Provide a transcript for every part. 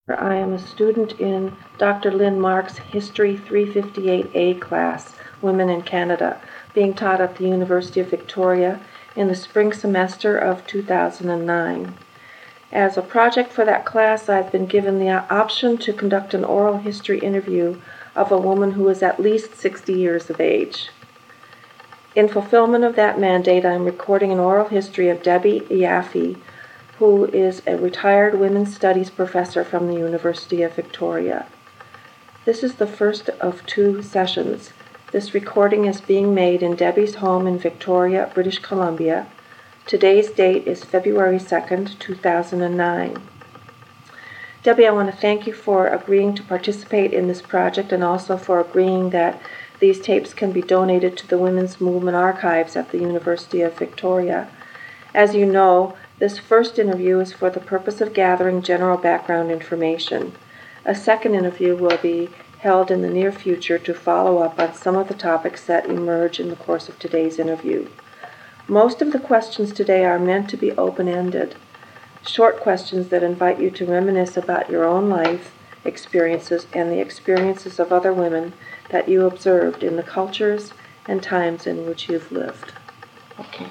I am a student in Dr. Lynn Mark's History 358A class, Women in Canada, being taught at the University of Victoria in the spring semester of 2009. As a project for that class, I've been given the option to conduct an oral history interview of a woman who is at least 60 years of age. In fulfillment of that mandate, I'm recording an oral history of Debbie Iaffe, who is a retired women's studies professor from the University of Victoria. This is the first of 2 sessions. This recording is being made in Debbie's home in Victoria, British Columbia. Today's date is February 2nd, 2009. Debbie, I want to thank you for agreeing to participate in this project and also for agreeing that these tapes can be donated to the Women's Movement Archives at the University of Victoria. As you know, this first interview is for the purpose of gathering general background information. A second interview will be held in the near future to follow up on some of the topics that emerge in the course of today's interview. Most of the questions today are meant to be open-ended, short questions that invite you to reminisce about your own life experiences and the experiences of other women that you observed in the cultures and times in which you've lived. Okay.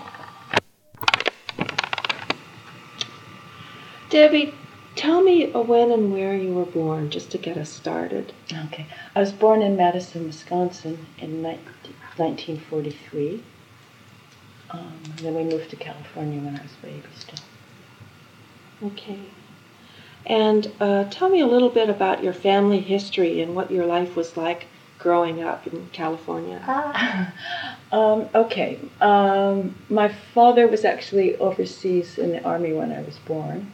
Debbie, tell me when and where you were born, just to get us started. Okay. I was born in Madison, Wisconsin in 1943. Then we moved to California when I was a baby still. Okay. And tell me a little bit about your family history and what your life was like growing up in California. Okay. My father was actually overseas in the Army when I was born.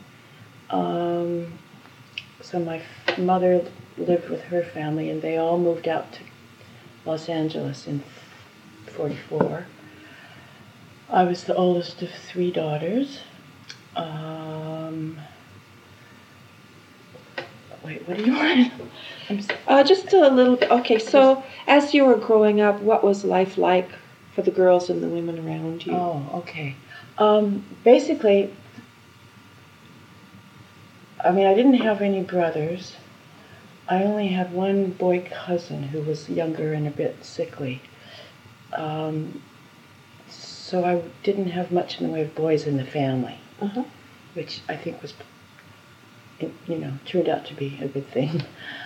So my mother lived with her family, and they all moved out to Los Angeles in 1944. I was the oldest of 3 daughters. Wait, what do you want? Just a little bit. Okay, so as you were growing up, what was life like for the girls and the women around you? Oh, okay. Basically, I didn't have any brothers. I only had one boy cousin who was younger and a bit sickly. So I didn't have much in the way of boys in the family, which I think was, turned out to be a good thing.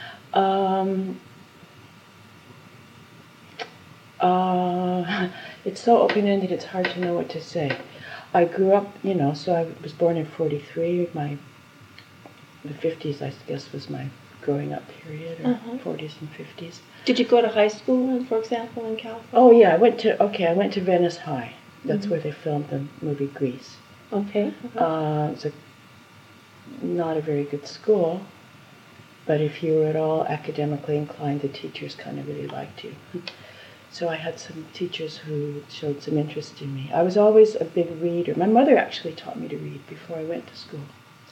It's so open-ended, it's hard to know what to say. I grew up, so I was born in 1943. The 50s, I guess, was my growing up period, or 40s and 50s. Did you go to high school, for example, in California? Oh, yeah, I went to Venice High. That's where they filmed the movie Grease. Okay. It's not a very good school, but if you were at all academically inclined, the teachers kind of really liked you. So I had some teachers who showed some interest in me. I was always a big reader. My mother actually taught me to read before I went to school.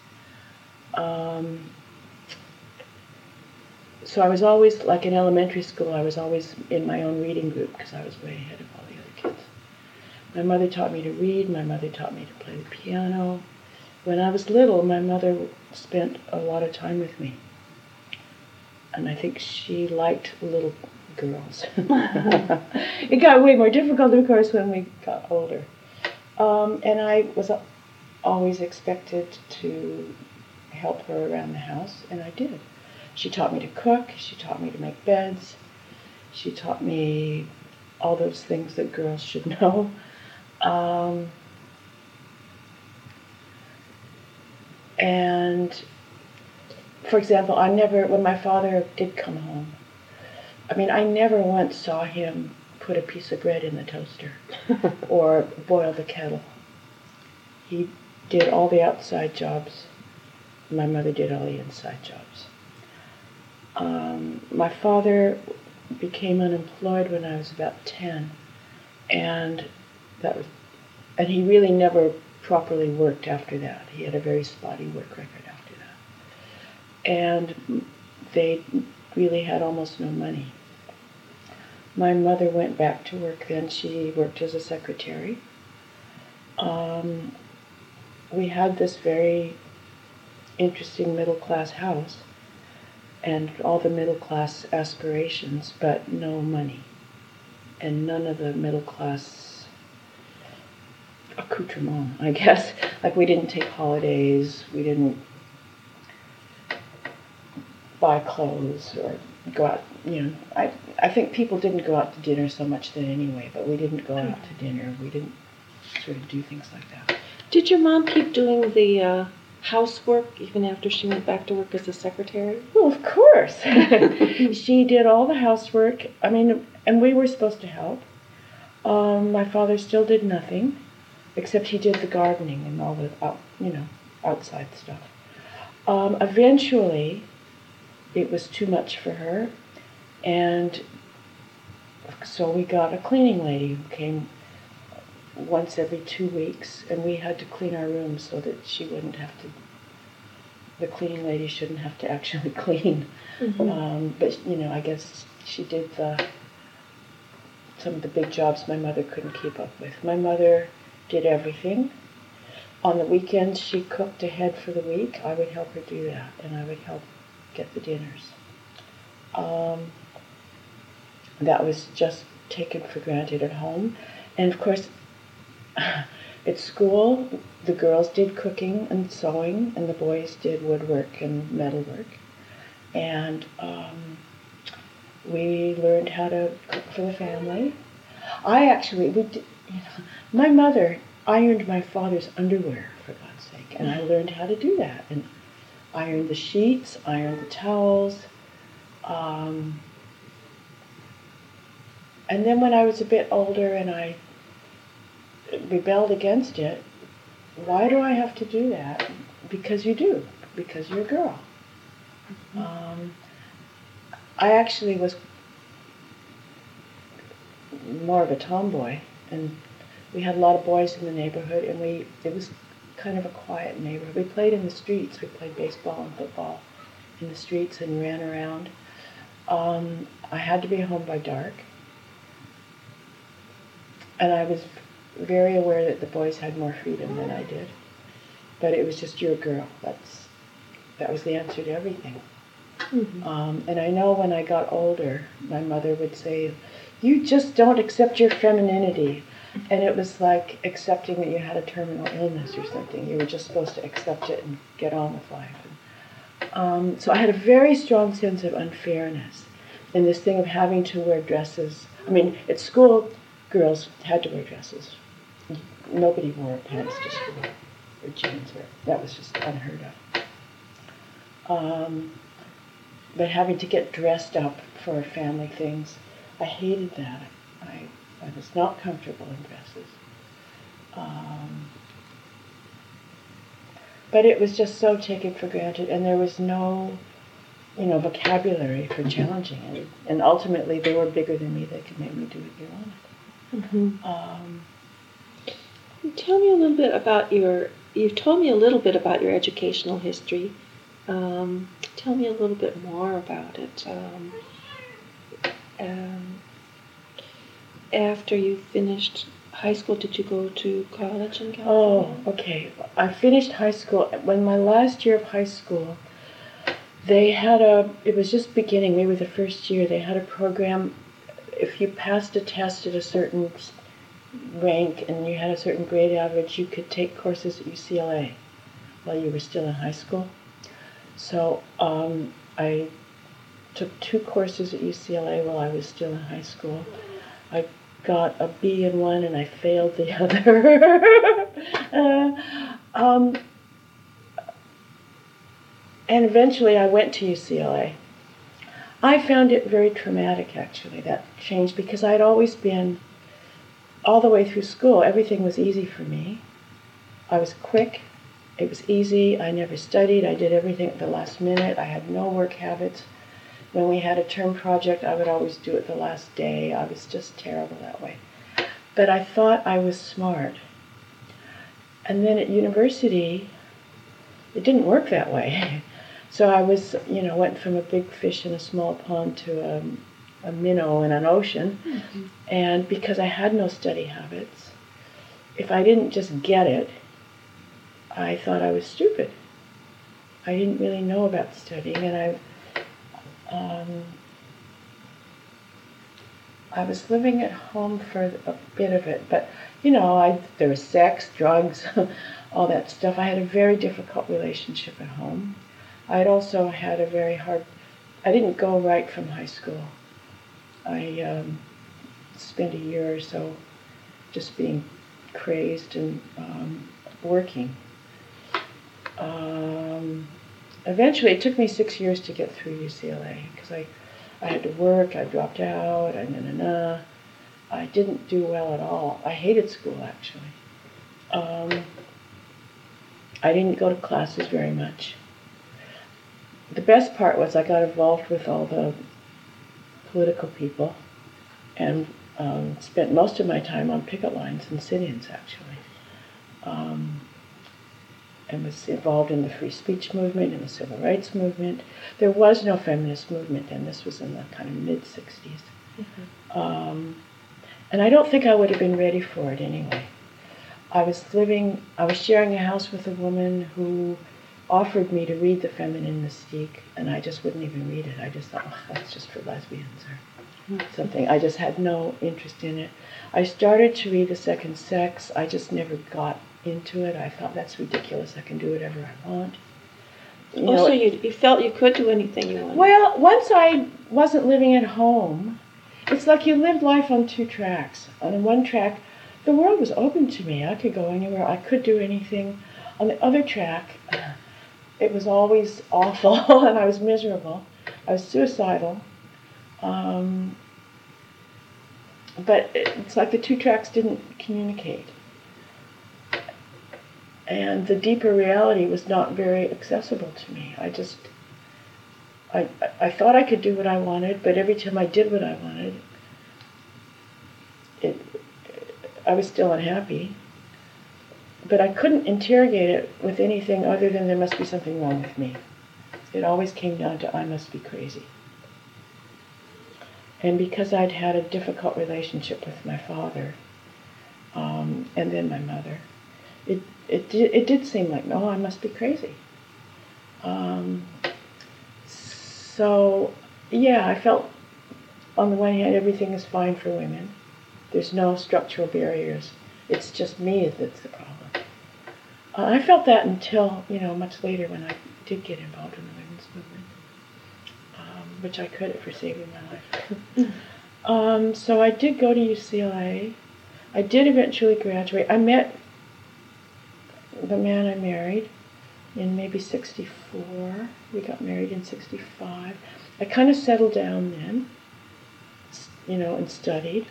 So I was always, like in elementary school, I was always in my own reading group because I was way ahead of all the other kids. My mother taught me to read. My mother taught me to play the piano. When I was little, my mother spent a lot of time with me. And I think she liked little girls. It got way more difficult, of course, when we got older. And I was always expected to help her around the house, and I did. She taught me to cook. She taught me to make beds. She taught me all those things that girls should know. And, for example, when my father did come home, I never once saw him put a piece of bread in the toaster or boil the kettle. He did all the outside jobs. My mother did all the inside jobs. My father became unemployed when I was about 10, and he really never properly worked after that. He had a very spotty work record after that. And they really had almost no money. My mother went back to work then. She worked as a secretary. We had this very interesting middle-class house, and all the middle class aspirations, but no money, and none of the middle class accoutrement, I guess. Like, we didn't take holidays, we didn't buy clothes or go out, I think people didn't go out to dinner so much then anyway, but we didn't go out to dinner. We didn't sort of do things like that. Did your mom keep doing the housework even after she went back to work as a secretary? Well, of course. She did all the housework. I mean, and we were supposed to help. My father still did nothing, except he did the gardening and all the outside stuff. Eventually, it was too much for her, and so we got a cleaning lady who came once every 2 weeks, and we had to clean our rooms so that she wouldn't have to, the cleaning lady shouldn't have to actually clean. Mm-hmm. But, I guess she did some of the big jobs my mother couldn't keep up with. My mother did everything. On the weekends, she cooked ahead for the week. I would help her do that, and I would help get the dinners. That was just taken for granted at home. And of course, at school, the girls did cooking and sewing, and the boys did woodwork and metalwork. And we learned how to cook for the family. My mother ironed my father's underwear, for God's sake, and I learned how to do that. And ironed the sheets, ironed the towels. And then when I was a bit older and I rebelled against it, why do I have to do that? Because you do, because you're a girl. I actually was more of a tomboy, and we had a lot of boys in the neighborhood, and it was kind of a quiet neighborhood. We played in the streets. We played baseball and football in the streets and ran around. I had to be home by dark, and I was very aware that the boys had more freedom than I did. But it was just, you're a girl. That was the answer to everything. Mm-hmm. And I know when I got older, my mother would say, "You just don't accept your femininity." And it was like accepting that you had a terminal illness or something. You were just supposed to accept it and get on with life. So I had a very strong sense of unfairness in this thing of having to wear dresses. I mean, at school, girls had to wear dresses. Nobody wore pants to school or jeans. That was just unheard of. But having to get dressed up for family things, I hated that. I was not comfortable in dresses. But it was just so taken for granted, and there was no, vocabulary for challenging it. And ultimately, they were bigger than me. They could make me do what they wanted. Mm-hmm. Tell me a little bit about you've told me a little bit about your educational history. Tell me a little bit more about it. After you finished high school, did you go to college in California? Oh, okay. I finished high school. When my last year of high school, it was just beginning, maybe the first year, they had a program. If you passed a test at a certain rank and you had a certain grade average, you could take courses at UCLA while you were still in high school. So I took 2 courses at UCLA while I was still in high school. I got a B in one and I failed the other. And eventually I went to UCLA. I found it very traumatic, actually, that change, because I'd always been, all the way through school, everything was easy for me. I was quick. It was easy. I never studied. I did everything at the last minute. I had no work habits. When we had a term project, I would always do it the last day. I was just terrible that way. But I thought I was smart. And then at university, it didn't work that way. So I was, went from a big fish in a small pond to a minnow in an ocean. Mm-hmm. And because I had no study habits, if I didn't just get it, I thought I was stupid. I didn't really know about studying, and I was living at home for a bit of it, but there was sex, drugs, all that stuff. I had a very difficult relationship at home. I had also had I didn't go right from high school. I spent a year or so just being crazed and working. Eventually, it took me 6 years to get through UCLA because I had to work, I dropped out, I didn't do well at all. I hated school, actually. I didn't go to classes very much. The best part was I got involved with all the political people and spent most of my time on picket lines and sit-ins, actually. And was involved in the free speech movement and the civil rights movement. There was no feminist movement, and this was in the kind of mid-'60s. Mm-hmm. And I don't think I would have been ready for it anyway. I was sharing a house with a woman who offered me to read The Feminine Mystique, and I just wouldn't even read it. I just thought, that's just for lesbians or something. I just had no interest in it. I started to read The Second Sex. I just never got into it. I thought, that's ridiculous. I can do whatever I want. So you felt you could do anything you wanted? Well, once I wasn't living at home, it's like you lived life on two tracks. On one track, the world was open to me. I could go anywhere. I could do anything. On the other track, it was always awful, and I was miserable. I was suicidal. But it's like the two tracks didn't communicate. And the deeper reality was not very accessible to me. I thought I could do what I wanted, but every time I did what I wanted, I was still unhappy. But I couldn't interrogate it with anything other than there must be something wrong with me. It always came down to I must be crazy. And because I'd had a difficult relationship with my father, and then my mother, it did seem like, no, I must be crazy. So, yeah, I felt, on the one hand, everything is fine for women. There's no structural barriers. It's just me that's the problem. I felt that until, much later when I did get involved in the women's movement, which I credit for saving my life. So I did go to UCLA. I did eventually graduate. I met the man I married in maybe 64. We got married in 65. I kind of settled down then, and studied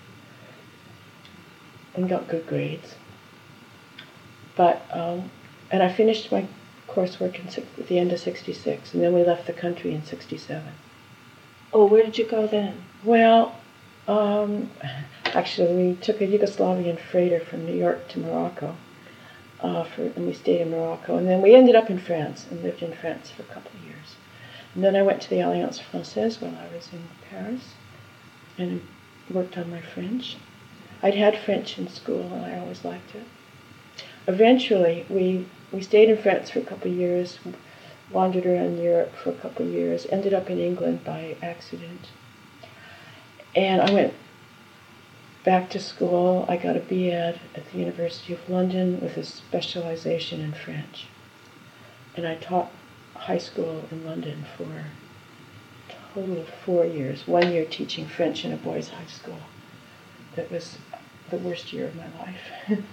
and got good grades. But, and I finished my coursework at the end of 66, and then we left the country in 67. Oh, where did you go then? Well, actually, we took a Yugoslavian freighter from New York to Morocco, and we stayed in Morocco. And then we ended up in France and lived in France for a couple of years. And then I went to the Alliance Française while I was in Paris and worked on my French. I'd had French in school, and I always liked it. Eventually, we stayed in France for a couple of years, wandered around Europe for a couple of years, ended up in England by accident. And I went back to school. I got a B.Ed at the University of London with a specialization in French. And I taught high school in London for a total of 4 years, 1 year teaching French in a boys' high school. That was the worst year of my life.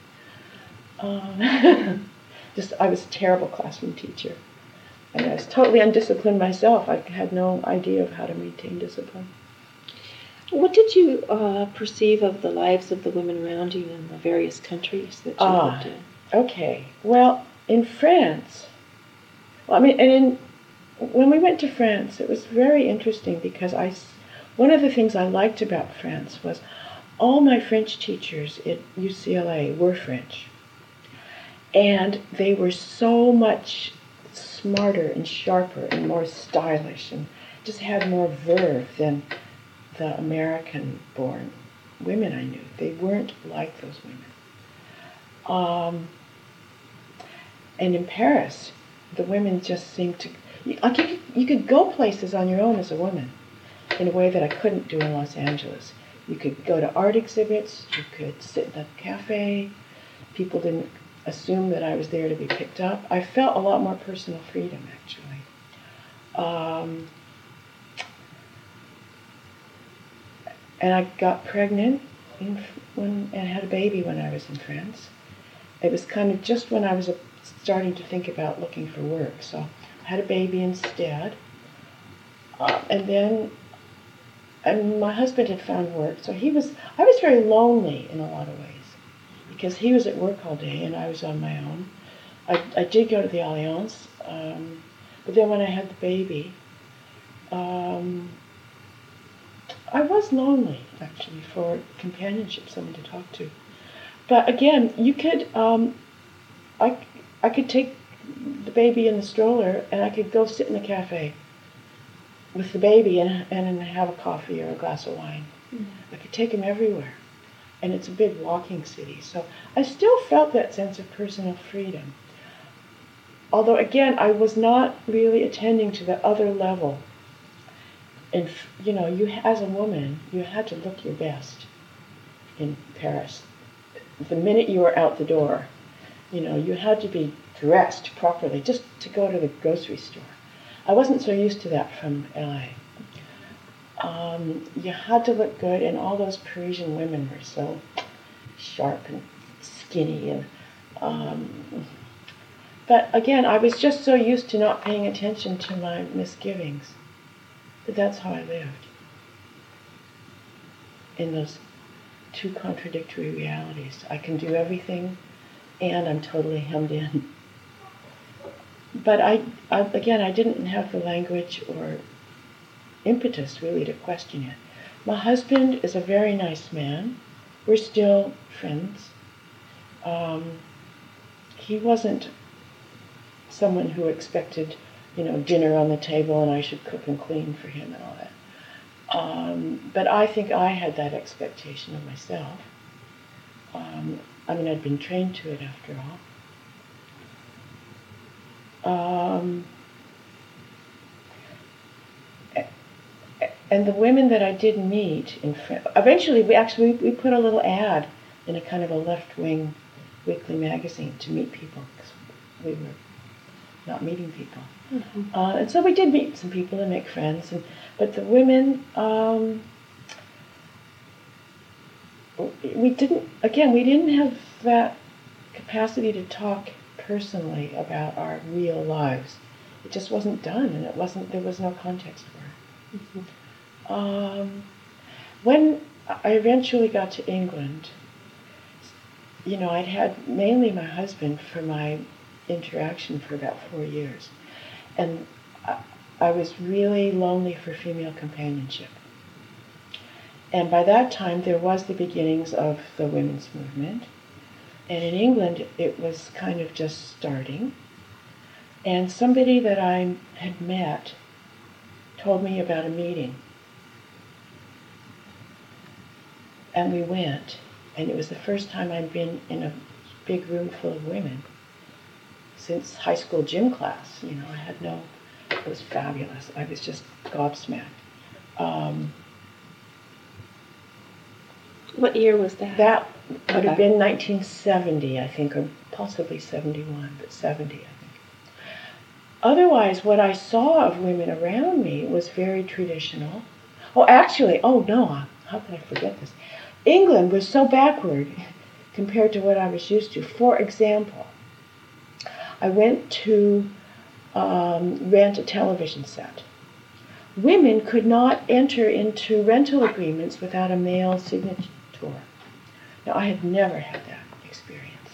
I was a terrible classroom teacher. And I was totally undisciplined myself. I had no idea of how to maintain discipline. What did you perceive of the lives of the women around you in the various countries that you lived in? Okay. Well, in France, when we went to France, it was very interesting because one of the things I liked about France was all my French teachers at UCLA were French. And they were so much smarter and sharper and more stylish and just had more verve than the American-born women I knew. They weren't like those women. And in Paris, the women just seemed to You could go places on your own as a woman in a way that I couldn't do in Los Angeles. You could go to art exhibits, you could sit in a cafe. People didn't assume that I was there to be picked up. I felt a lot more personal freedom, actually. And I got pregnant and had a baby when I was in France. It was kind of just when I was starting to think about looking for work. So I had a baby instead. And my husband had found work. So I was very lonely in a lot of ways because he was at work all day and I was on my own. I did go to the Alliance, but then when I had the baby, I was lonely, actually, for companionship, someone to talk to. But again, you could, I could take the baby in the stroller and I could go sit in a cafe with the baby and have a coffee or a glass of wine. Mm-hmm. I could take him everywhere. And it's a big walking city. So I still felt that sense of personal freedom. Although, again, I was not really attending to the other level. And, as a woman, you had to look your best in Paris. The minute you were out the door, you had to be dressed properly just to go to the grocery store. I wasn't so used to that from LA. You had to look good, and all those Parisian women were so sharp and skinny. But again, I was just so used to not paying attention to my misgivings. But that's how I lived, in those two contradictory realities. I can do everything, and I'm totally hemmed in. But I didn't have the language or impetus, really, to question it. My husband is a very nice man. We're still friends. He wasn't someone who expected dinner on the table and I should cook and clean for him and all that. But I think I had that expectation of myself. I'd been trained to it after all. And the women that I did meet in France, eventually we put a little ad in a kind of a left-wing weekly magazine to meet people, because we were not meeting people. Mm-hmm. And so we did meet some people and make friends. But the women, we didn't have that capacity to talk personally about our real lives. It just wasn't done, and there was no context for it. Mm-hmm. When I eventually got to England, I'd had mainly my husband for my interaction for about 4 years. And I was really lonely for female companionship. And by that time, there was the beginnings of the women's movement. And in England, it was kind of just starting. And somebody that I had met told me about a meeting. And we went. And it was the first time I'd been in a big room full of women since high school gym class. It was fabulous. I was just gobsmacked. What year was that? That would have been 1970, I think, or possibly 71, but 70, I think. Otherwise, what I saw of women around me was very traditional. How could I forget this? England was so backward compared to what I was used to. For example, I went to rent a television set. Women could not enter into rental agreements without a male signature. Now, I had never had that experience.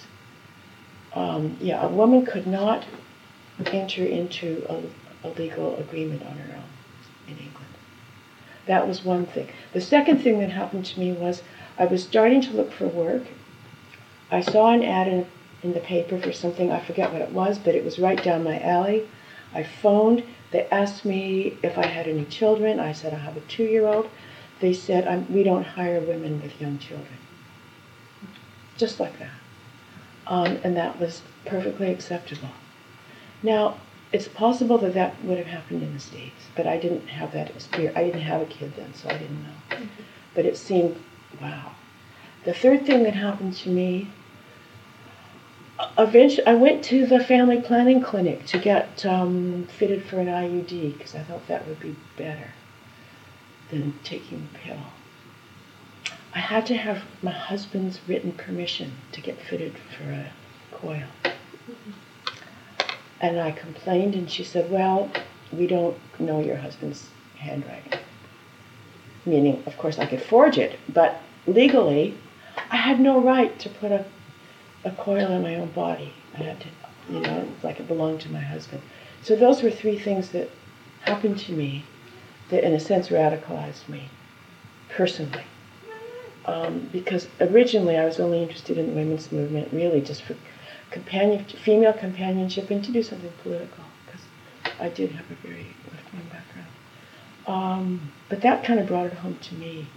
A woman could not enter into a legal agreement on her own in England. That was one thing. The second thing that happened to me was I was starting to look for work. I saw an ad in the paper for something, I forget what it was, but it was right down my alley. I phoned. They asked me if I had any children. I said, I have a 2-year-old. They said, we don't hire women with young children. Just like that. And that was perfectly acceptable. Now, it's possible that that would have happened in the States, but I didn't have that experience. I didn't have a kid then, so I didn't know. Mm-hmm. But it seemed, wow. The third thing that happened to me, eventually, I went to the family planning clinic to get fitted for an IUD because I thought that would be better than taking the pill. I had to have my husband's written permission to get fitted for a coil. Mm-hmm. And I complained, and she said, well, we don't know your husband's handwriting. Meaning, of course, I could forge it, but legally, I had no right to put a coil in my own body. I had to, like it belonged to my husband. So those were three things that happened to me that, in a sense, radicalized me personally. Because originally I was only interested in the women's movement, really just for female companionship and to do something political, because I did have a very left-wing background. But that kind of brought it home to me.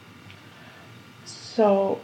So,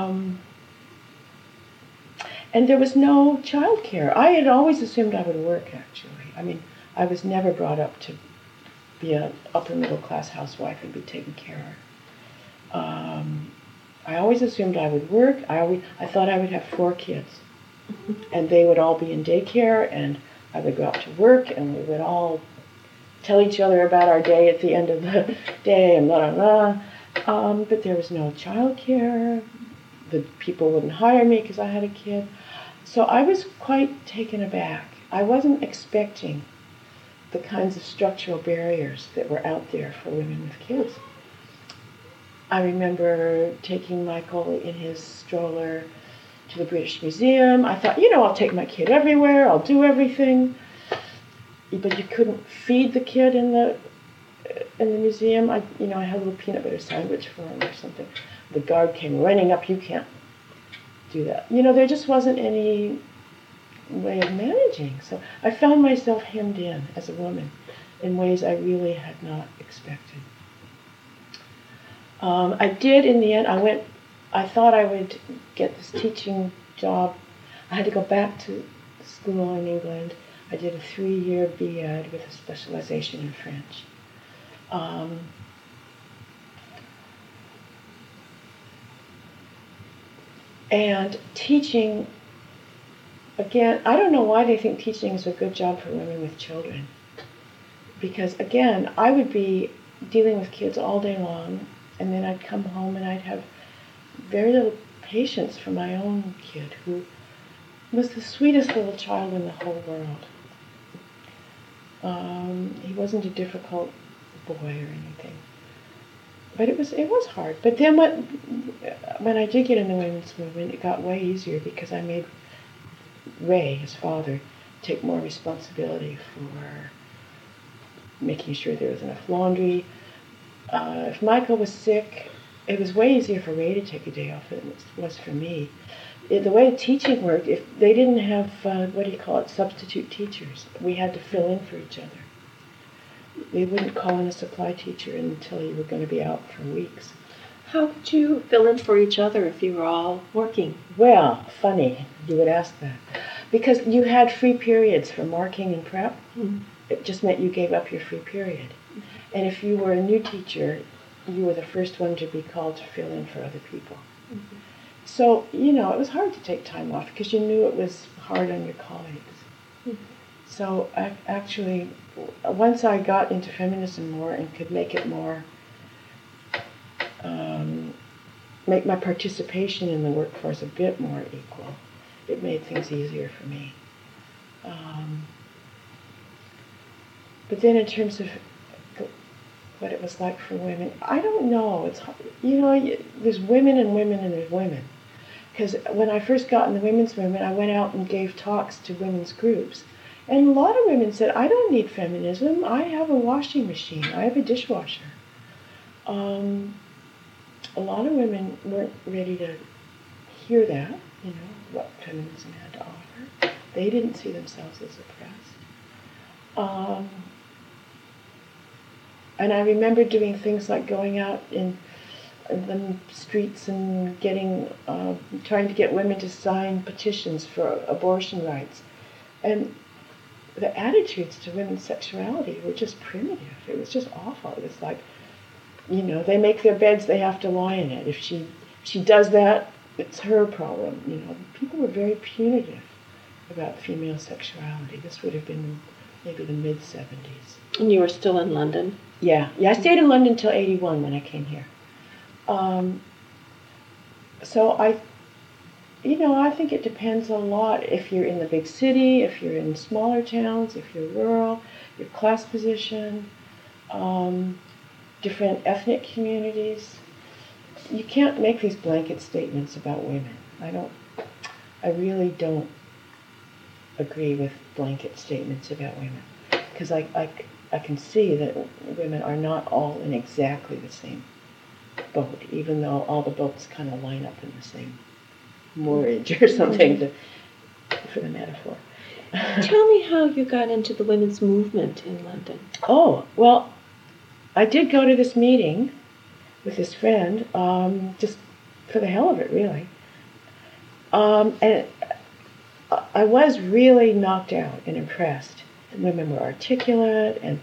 and there was no childcare. I had always assumed I would work, actually. I mean, I was never brought up to be an upper-middle-class housewife and be taken care of. I always assumed I would work. I thought I would have 4 kids. And they would all be in daycare, and I would go out to work, and we would all tell each other about our day at the end of the day, and blah, blah, blah. But there was no childcare. The people wouldn't hire me because I had a kid. So I was quite taken aback. I wasn't expecting the kinds of structural barriers that were out there for women with kids. I remember taking Michael in his stroller to the British Museum. I thought, I'll take my kid everywhere, I'll do everything. But you couldn't feed the kid in the museum. I had a little peanut butter sandwich for him or something. The guard came running up, you can't do that. There just wasn't any way of managing. So I found myself hemmed in as a woman in ways I really had not expected. I did, in the end, I thought I would get this teaching job. I had to go back to school in England. I did a 3-year B.Ed with a specialization in French. And teaching, again, I don't know why they think teaching is a good job for women with children. Because, again, I would be dealing with kids all day long, and then I'd come home and I'd have very little patience for my own kid, who was the sweetest little child in the whole world. He wasn't a difficult boy or anything. But it was hard. But then when I did get in the women's movement, it got way easier because I made Ray, his father, take more responsibility for making sure there was enough laundry. If Michael was sick, it was way easier for Ray to take a day off than it was for me. The way teaching worked, if they didn't have, substitute teachers, we had to fill in for each other. They wouldn't call in a supply teacher until you were going to be out for weeks. How could you fill in for each other if you were all working? Well, funny you would ask that. Because you had free periods for marking and prep. Mm-hmm. It just meant you gave up your free period. Mm-hmm. And if you were a new teacher, you were the first one to be called to fill in for other people. Mm-hmm. So, it was hard to take time off because you knew it was hard on your colleagues. Mm-hmm. So actually, once I got into feminism more and could make it more, make my participation in the workforce a bit more equal, it made things easier for me. But then in terms of what it was like for women, I don't know. It's, there's women and women and there's women. Because when I first got in the women's movement, I went out and gave talks to women's groups. And a lot of women said, I don't need feminism. I have a washing machine. I have a dishwasher. A lot of women weren't ready to hear that, what feminism had to offer. They didn't see themselves as oppressed. And I remember doing things like going out in the streets and trying to get women to sign petitions for abortion rights. And the attitudes to women's sexuality were just primitive. It was just awful. It was like, they make their beds, they have to lie in it. If she does that, it's her problem. People were very punitive about female sexuality. This would have been maybe the mid-70s. And you were still in London? Yeah. I stayed in London until 81 when I came here. So I think it depends a lot if you're in the big city, if you're in smaller towns, if you're rural, your class position, different ethnic communities. You can't make these blanket statements about women. I really don't agree with blanket statements about women, because I can see that women are not all in exactly the same boat, even though all the boats kind of line up in the same moorage or something, for the metaphor. Tell me how you got into the women's movement in London. Oh, well, I did go to this meeting with this friend, just for the hell of it, really. And I was really knocked out and impressed. The women were articulate, and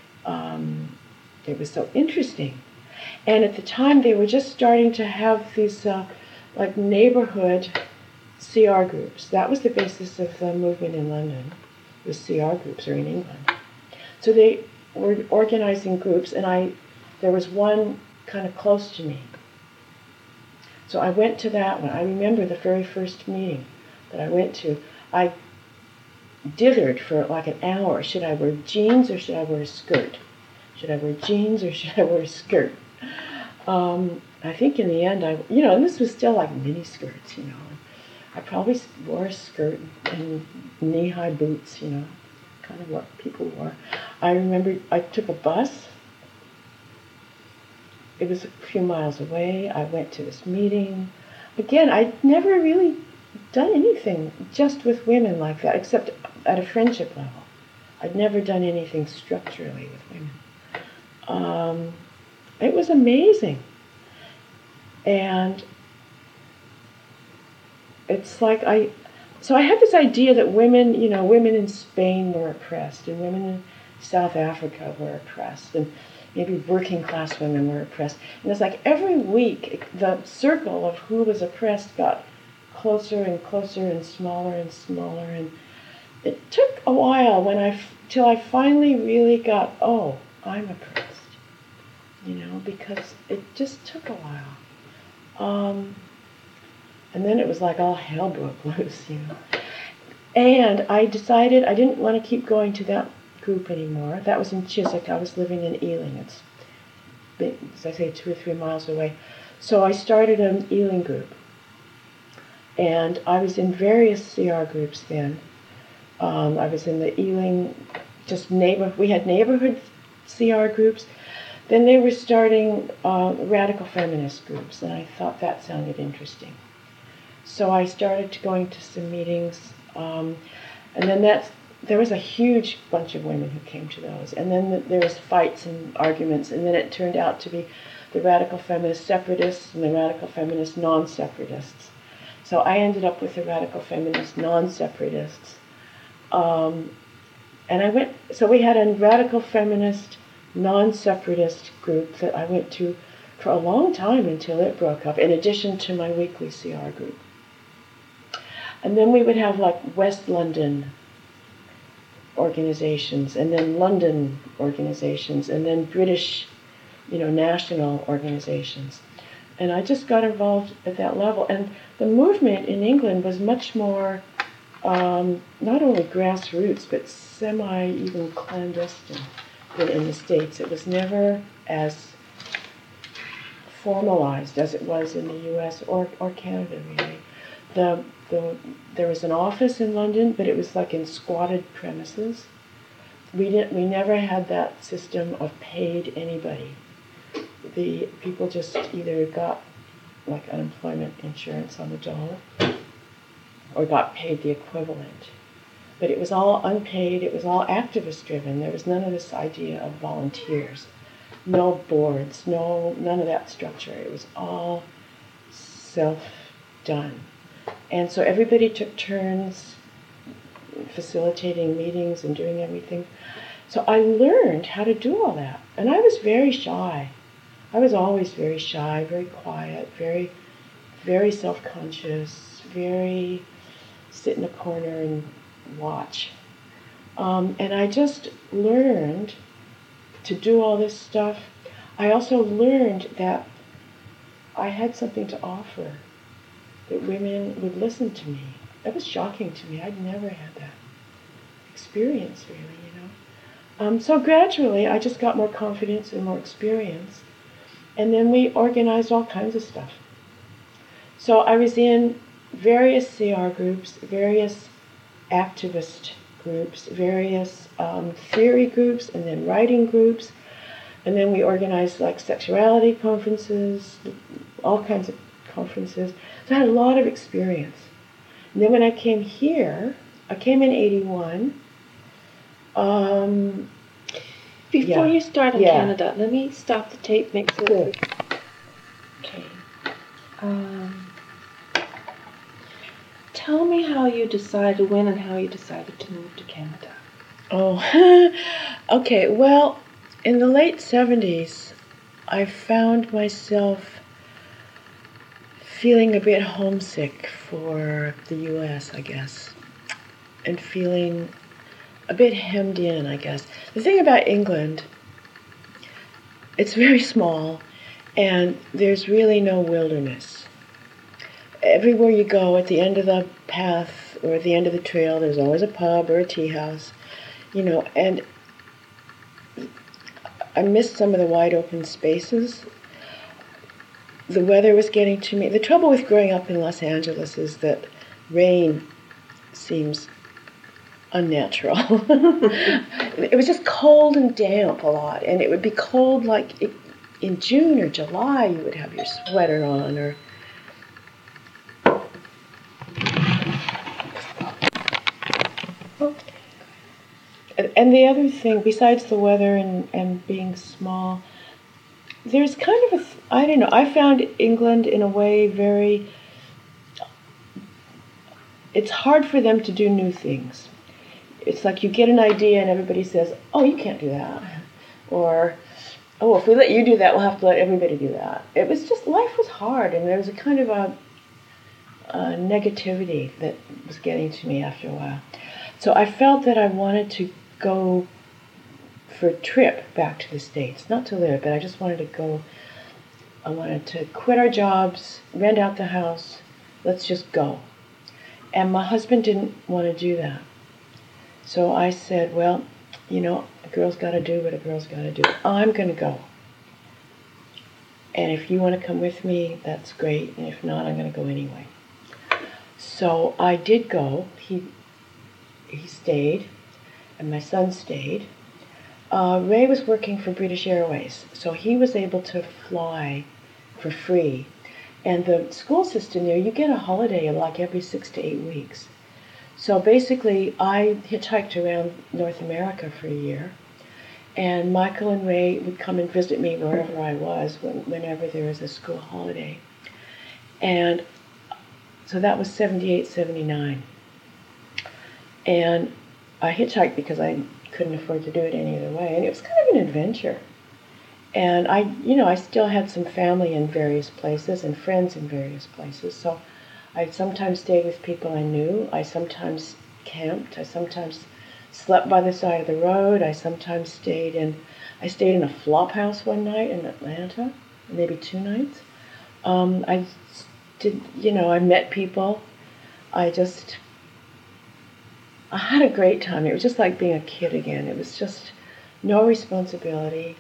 it was so interesting. And at the time, they were just starting to have these neighborhood CR groups. That was the basis of the movement in London, was CR groups, or in England. So they were organizing groups, and there was one kind of close to me. So I went to that one. I remember the very first meeting that I went to. I dithered for like an hour. Should I wear jeans or should I wear a skirt? Should I wear jeans or should I wear a skirt? I think in the end, and this was still like mini skirts, I probably wore a skirt and knee-high boots, kind of what people wore. I remember I took a bus. It was a few miles away. I went to this meeting. Again, I'd never really done anything just with women like that, except at a friendship level. I'd never done anything structurally with women. It was amazing. And it's like so I had this idea that women in Spain were oppressed, and women in South Africa were oppressed, and maybe working class women were oppressed. And it's like every week, the circle of who was oppressed got closer and closer and smaller, and it took a while till I finally really got, oh, I'm oppressed, because it just took a while. And then it was like all hell broke loose, And I decided I didn't want to keep going to that group anymore. That was in Chiswick. I was living in Ealing. It's, as I say, 2 or 3 miles away. So I started an Ealing group. And I was in various CR groups then. I was in the Ealing, we had neighborhood CR groups. Then they were starting radical feminist groups, and I thought that sounded interesting. So I started going to some meetings, and then there was a huge bunch of women who came to those. And then there was fights and arguments, and then it turned out to be the radical feminist separatists and the radical feminist non-separatists. So I ended up with the radical feminist non-separatists. So we had a radical feminist non-separatist group that I went to for a long time until it broke up, in addition to my weekly CR group. And then we would have like West London organizations, and then London organizations, and then British, national organizations. And I just got involved at that level. And the movement in England was much more, not only grassroots, but semi-even clandestine than in the States. It was never as formalized as it was in the US or Canada, really. There was an office in London, but it was like in squatted premises. We never had that system of paid anybody. The people just either got like unemployment insurance on the dollar or got paid the equivalent. But it was all unpaid, it was all activist driven. There was none of this idea of volunteers. No boards, none of that structure. It was all self-done. And so everybody took turns facilitating meetings and doing everything. So I learned how to do all that. And I was very shy. I was always very shy, very quiet, very, very self-conscious, very sit in a corner and watch. And I just learned to do all this stuff. I also learned that I had something to offer, that women would listen to me. That was shocking to me. I'd never had that experience, really, you know. So gradually, I just got more confidence and more experience. And then we organized all kinds of stuff. So I was in various CR groups, various activist groups, various theory groups, and then writing groups. And then we organized like sexuality conferences, all kinds of conferences. So I had a lot of experience. And then when I came here, I came in 81. Before you start in Canada, let me stop the tape mixer. Good. Okay. Tell me how you decided, when and how you decided to move to Canada. Oh, okay. Well, in the late 70s, I found myself feeling a bit homesick for the U.S., I guess, and feeling a bit hemmed in, I guess. The thing about England, it's very small, and there's really no wilderness. Everywhere you go, at the end of the path or at the end of the trail, there's always a pub or a tea house, you know, and I missed some of the wide open spaces. The weather was getting to me. The trouble with growing up in Los Angeles is that rain seems unnatural. It was just cold and damp a lot, and it would be cold like in June or July you would have your sweater on, or and the other thing, besides the weather and being small, there's kind of I don't know, I found England in a way very, it's hard for them to do new things. It's like you get an idea and everybody says, oh, you can't do that. Or, oh, if we let you do that, we'll have to let everybody do that. It was just, life was hard, and there was a kind of a negativity that was getting to me after a while. So I felt that I wanted to go for a trip back to the States. Not to live, but I just wanted to go. I wanted to quit our jobs, rent out the house, let's just go. And my husband didn't want to do that. So I said, well, you know, a girl's got to do what a girl's got to do. I'm going to go. And if you want to come with me, that's great. And if not, I'm going to go anyway. So I did go. He stayed, and my son stayed. Ray was working for British Airways, so he was able to fly for free. And the school system there, you get a holiday like every 6 to 8 weeks. So basically, I hitchhiked around North America for a year, and Michael and Ray would come and visit me wherever I was, whenever there was a school holiday. And so that was 78, 79. And I hitchhiked because I couldn't afford to do it any other way, and it was kind of an adventure. And I still had some family in various places and friends in various places, so I sometimes stayed with people I knew. I sometimes camped. I sometimes slept by the side of the road. I sometimes stayed in a flop house one night in Atlanta, maybe 2 nights. I met people. I had a great time. It was just like being a kid again. It was just no responsibility.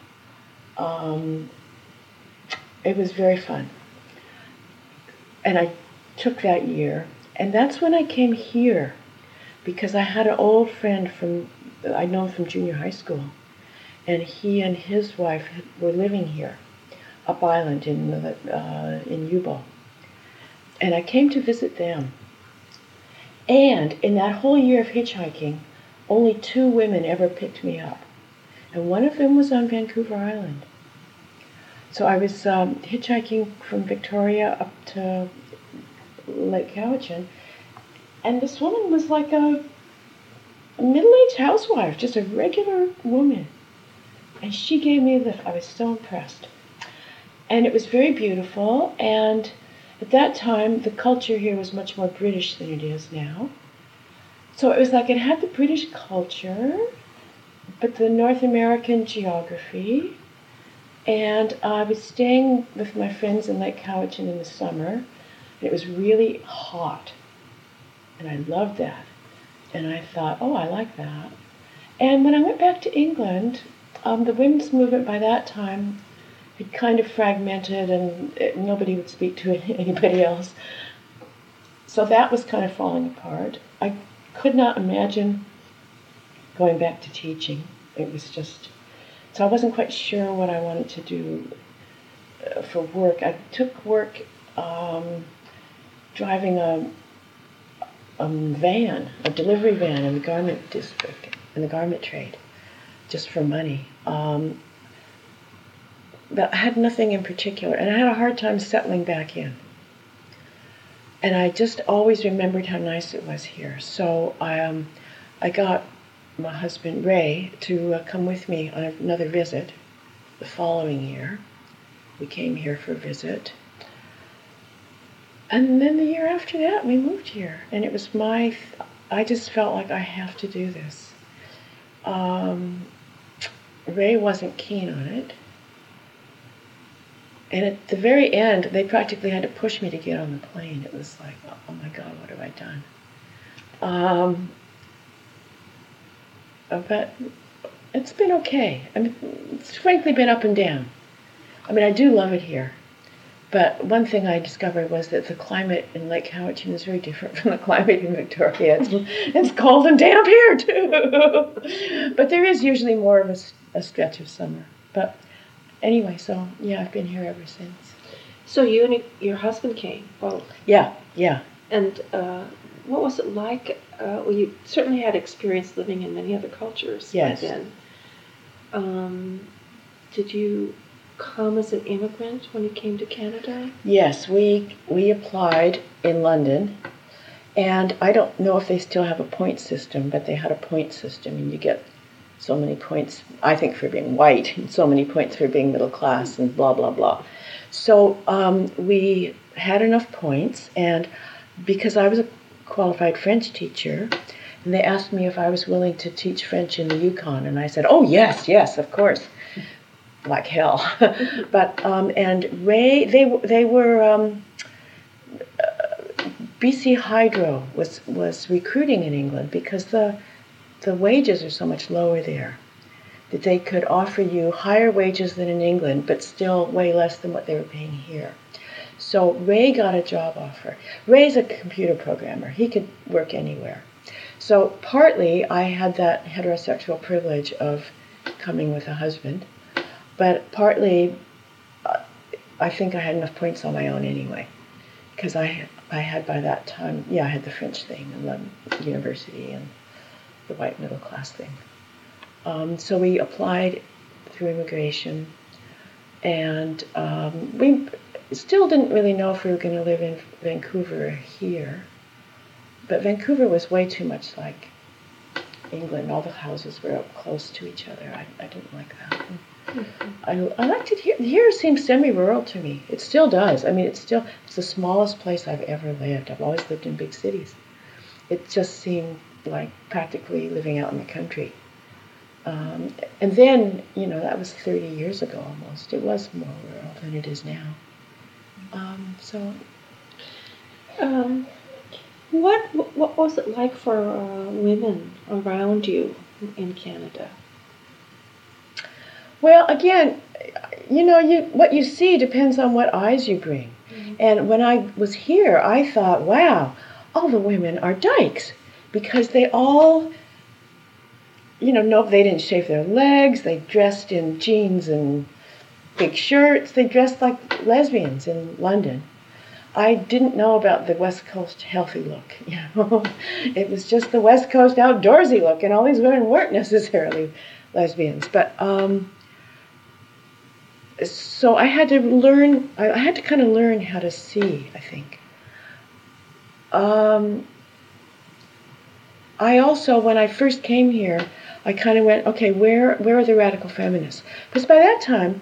It was very fun. And I took that year. And that's when I came here, because I had an old friend I'd known from junior high school. And he and his wife were living here, up island in Yubo. And I came to visit them. And in that whole year of hitchhiking, only 2 women ever picked me up. And one of them was on Vancouver Island. So I was hitchhiking from Victoria up to Lake Cowichan, and this woman was like a a middle-aged housewife, just a regular woman. And she gave me a lift. I was so impressed. And it was very beautiful. And at that time, the culture here was much more British than it is now. So it was like it had the British culture, but the North American geography. And I was staying with my friends in Lake Cowichan in the summer. And it was really hot. And I loved that. And I thought, oh, I like that. And when I went back to England, the women's movement by that time had kind of fragmented, and nobody would speak to anybody else. So that was kind of falling apart. I could not imagine going back to teaching. It was just, so I wasn't quite sure what I wanted to do for work. I took work driving a van, a delivery van in the garment district, in the garment trade, just for money. But I had nothing in particular, and I had a hard time settling back in. And I just always remembered how nice it was here. So I got my husband, Ray, to come with me on another visit the following year. We came here for a visit. And then the year after that, we moved here. And it was I just felt like I have to do this. Ray wasn't keen on it. And at the very end, they practically had to push me to get on the plane. It was like, oh my God, what have I done? But it's been okay. I mean, it's frankly been up and down. I mean, I do love it here. But one thing I discovered was that the climate in Lake Cowichan is very different from the climate in Victoria. It's cold and damp here, too. But there is usually more of a stretch of summer. But anyway, so, yeah, I've been here ever since. So you and your husband came, both? Yeah. And what was it like? Well, you certainly had experience living in many other cultures by then. Did you come as an immigrant when you came to Canada? Yes, we applied in London, and I don't know if they still have a point system, but they had a point system, and you get so many points, I think, for being white, and so many points for being middle class, and blah, blah, blah. So we had enough points, and because I was a qualified French teacher, and they asked me if I was willing to teach French in the Yukon, and I said, oh, yes, of course. Like hell. But and Ray, they were BC Hydro was recruiting in England because the wages are so much lower there that they could offer you higher wages than in England, but still way less than what they were paying here. So Ray got a job offer. Ray's a computer programmer. He could work anywhere. So partly I had that heterosexual privilege of coming with a husband. But partly, I think I had enough points on my own anyway, because I had by that time, I had the French thing and the university and the white middle class thing. So we applied through immigration, and we still didn't really know if we were going to live in Vancouver or here. But Vancouver was way too much like England. All the houses were up close to each other. I didn't like that. I liked it here. Here seems semi-rural to me. It still does. I mean, it's the smallest place I've ever lived. I've always lived in big cities. It just seemed like practically living out in the country. And then, that was 30 years ago almost. It was more rural than it is now. What was it like for women around you in Canada? Well, again, what you see depends on what eyes you bring. Mm-hmm. And when I was here, I thought, wow, all the women are dykes because they all, no, they didn't shave their legs. They dressed in jeans and big shirts. They dressed like lesbians in London. I didn't know about the West Coast healthy look. It was just the West Coast outdoorsy look, and all these women weren't necessarily lesbians. But so I had to learn. I had to kind of learn how to see, I think. I also, when I first came here, I kind of went, okay, where are the radical feminists? Because by that time,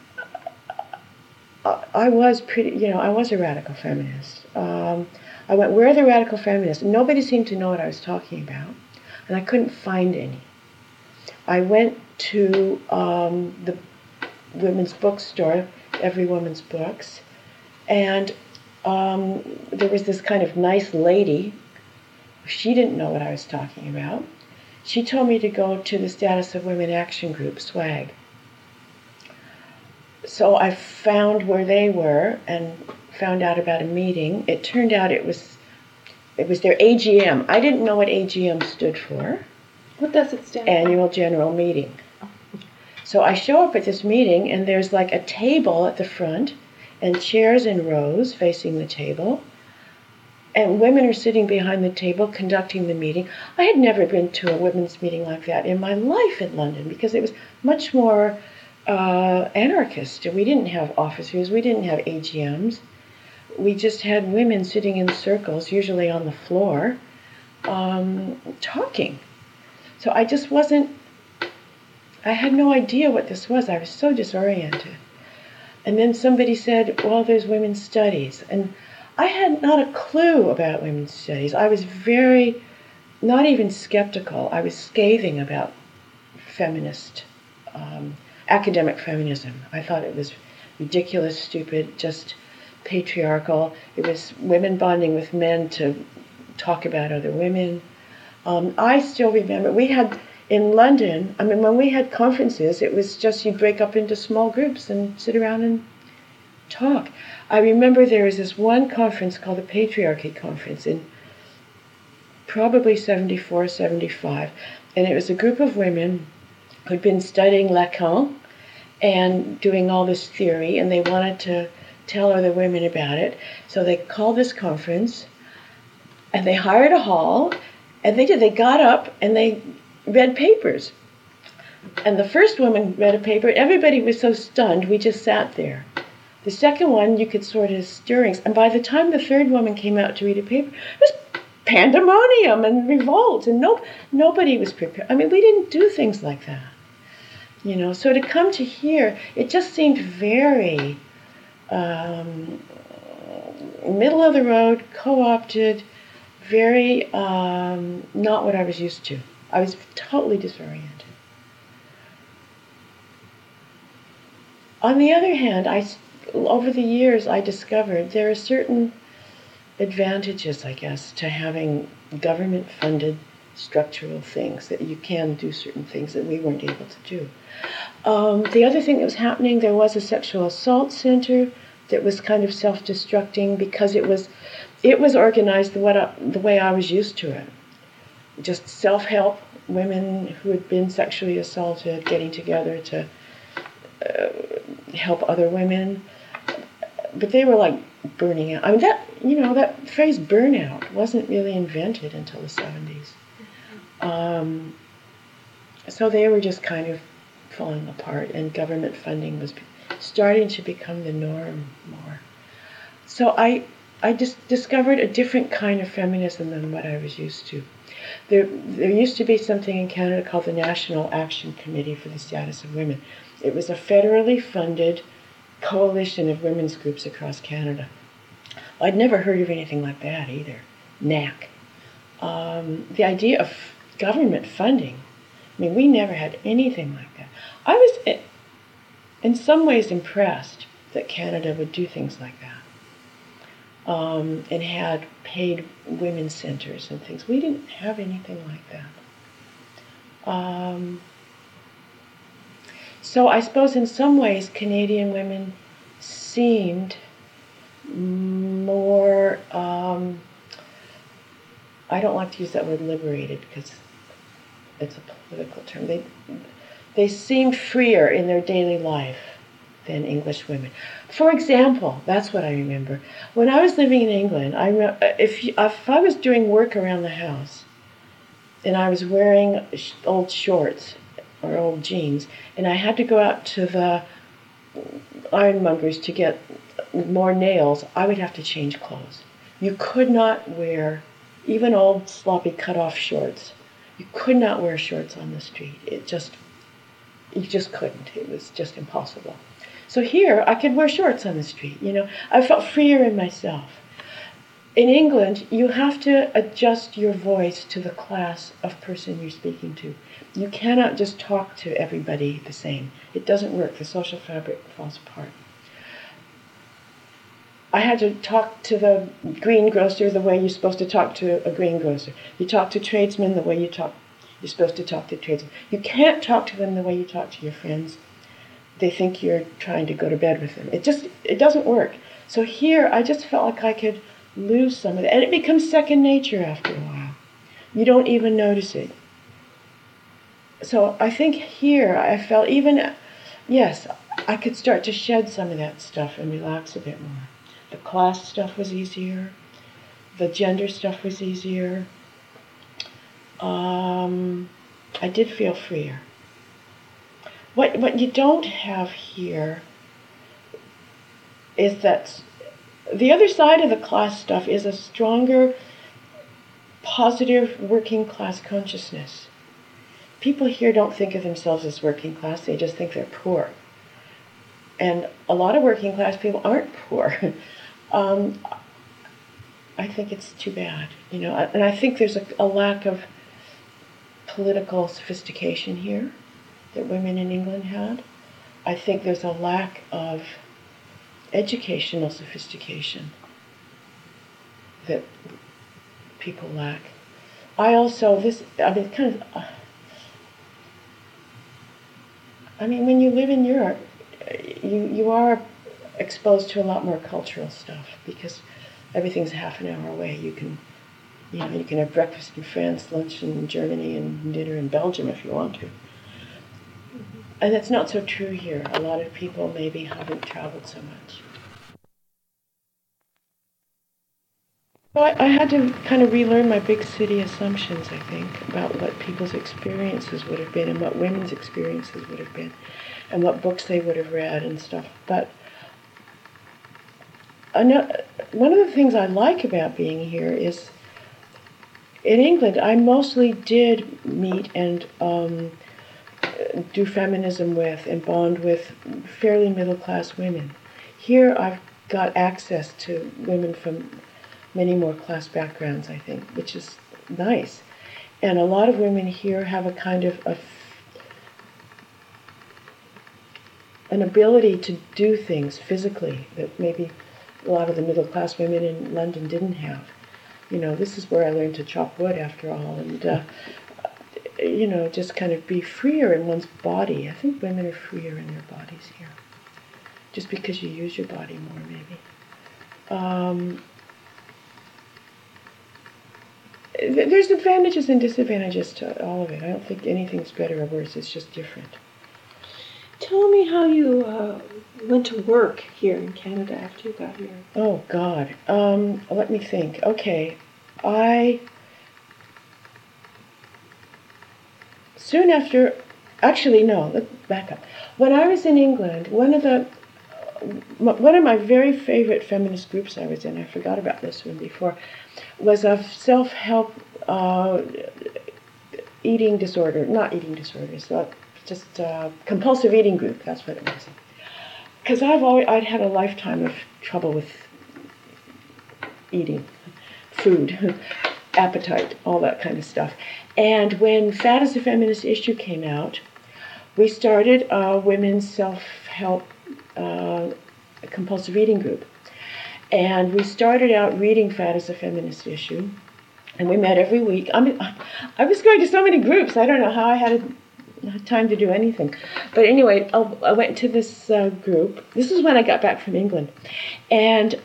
I was I was a radical feminist. I went, where are the radical feminists? Nobody seemed to know what I was talking about, and I couldn't find any. I went to the women's bookstore, Every Woman's Books, and there was this kind of nice lady. She didn't know what I was talking about. She told me to go to the Status of Women Action Group, SWAG. So I found where they were and found out about a meeting. It turned out it was their AGM. I didn't know what AGM stood for. What does it stand for? Annual General Meeting. So I show up at this meeting, and there's like a table at the front and chairs in rows facing the table. And women are sitting behind the table conducting the meeting. I had never been to a women's meeting like that in my life in London because it was much more anarchist. We didn't have officers. We didn't have AGMs. We just had women sitting in circles, usually on the floor, talking. So I just I had no idea what this was. I was so disoriented. And then somebody said, well, there's women's studies. And I had not a clue about women's studies. I was not even skeptical. I was scathing about feminist, academic feminism. I thought it was ridiculous, stupid, just patriarchal. It was women bonding with men to talk about other women. I still remember, we had, in London, when we had conferences, it was just you'd break up into small groups and sit around and talk. I remember there was this one conference called the Patriarchy Conference in probably 74, 75, and it was a group of women who'd been studying Lacan and doing all this theory, and they wanted to tell other women about it. So they called this conference, and they hired a hall, and they got up and they read papers. And the first woman read a paper. Everybody was so stunned, we just sat there. The second one, you could sort of stirrings. And by the time the third woman came out to read a paper, it was pandemonium and revolt, and nobody was prepared. We didn't do things like that. So to come to here, it just seemed very middle of the road, co-opted, very not what I was used to. I was totally disoriented. On the other hand, over the years, I discovered there are certain advantages, I guess, to having government-funded structural things, that you can do certain things that we weren't able to do. The other thing that was happening, there was a sexual assault center that was kind of self-destructing because it was organized the way I was used to it. Just self-help, women who had been sexually assaulted getting together to help other women. But they were like burning out. That phrase burnout wasn't really invented until the 70s. So they were just kind of falling apart, and government funding was starting to become the norm more. So I just discovered a different kind of feminism than what I was used to. There used to be something in Canada called the National Action Committee for the Status of Women. It was a federally funded coalition of women's groups across Canada. I'd never heard of anything like that either. NAC. The idea of government funding, we never had anything like that. I was in some ways impressed that Canada would do things like that. And had paid women's centers and things. We didn't have anything like that. So I suppose in some ways Canadian women seemed more, I don't like to use that word liberated because it's a political term. They seemed freer in their daily life than English women. For example, that's what I remember. When I was living in England, if I was doing work around the house and I was wearing old shorts or old jeans, and I had to go out to the ironmongers to get more nails, I would have to change clothes. You could not wear even old sloppy cut-off shorts. You could not wear shorts on the street. You just couldn't. It was just impossible. So here, I could wear shorts on the street, I felt freer in myself. In England, you have to adjust your voice to the class of person you're speaking to. You cannot just talk to everybody the same. It doesn't work. The social fabric falls apart. I had to talk to the greengrocer the way you're supposed to talk to a greengrocer. You talk to tradesmen the way you're supposed to talk to tradesmen. You can't talk to them the way you talk to your friends. They think you're trying to go to bed with them. It doesn't work. So here, I just felt like I could lose some of that. And it becomes second nature after a while. You don't even notice it. So I think here, I felt yes, I could start to shed some of that stuff and relax a bit more. The class stuff was easier. The gender stuff was easier. I did feel freer. What you don't have here is that the other side of the class stuff is a stronger, positive working class consciousness. People here don't think of themselves as working class, they just think they're poor. And a lot of working class people aren't poor. I think it's too bad, and I think there's a lack of political sophistication here that women in England had. I think there's a lack of educational sophistication that people lack. When you live in Europe, you are exposed to a lot more cultural stuff because everything's half an hour away. You can have breakfast in France, lunch in Germany, and dinner in Belgium if you want to. And that's not so true here. A lot of people maybe haven't traveled so much. So I had to kind of relearn my big city assumptions, I think, about what people's experiences would have been and what women's experiences would have been and what books they would have read and stuff. But one of the things I like about being here is in England, I mostly did meet and do feminism with and bond with fairly middle-class women. Here I've got access to women from many more class backgrounds, I think, which is nice. And a lot of women here have a kind of an ability to do things physically that maybe a lot of the middle-class women in London didn't have. This is where I learned to chop wood after all, and just kind of be freer in one's body. I think women are freer in their bodies here, just because you use your body more, maybe. There's advantages and disadvantages to all of it. I don't think anything's better or worse. It's just different. Tell me how you went to work here in Canada after you got here. Oh, God. Let me think. Okay. Soon after, actually, no, let's back up. When I was in England, one of my very favorite feminist groups I was in, I forgot about this one before, was a self-help eating disorder, not eating disorders, just compulsive eating group, that's what it was. Because I'd had a lifetime of trouble with eating, food, appetite, all that kind of stuff. And when Fat is a Feminist Issue came out, we started a women's self-help compulsive eating group. And we started out reading Fat is a Feminist Issue, and we met every week. I was going to so many groups, I don't know how I had time to do anything. But anyway, I went to this group. This is when I got back from England. And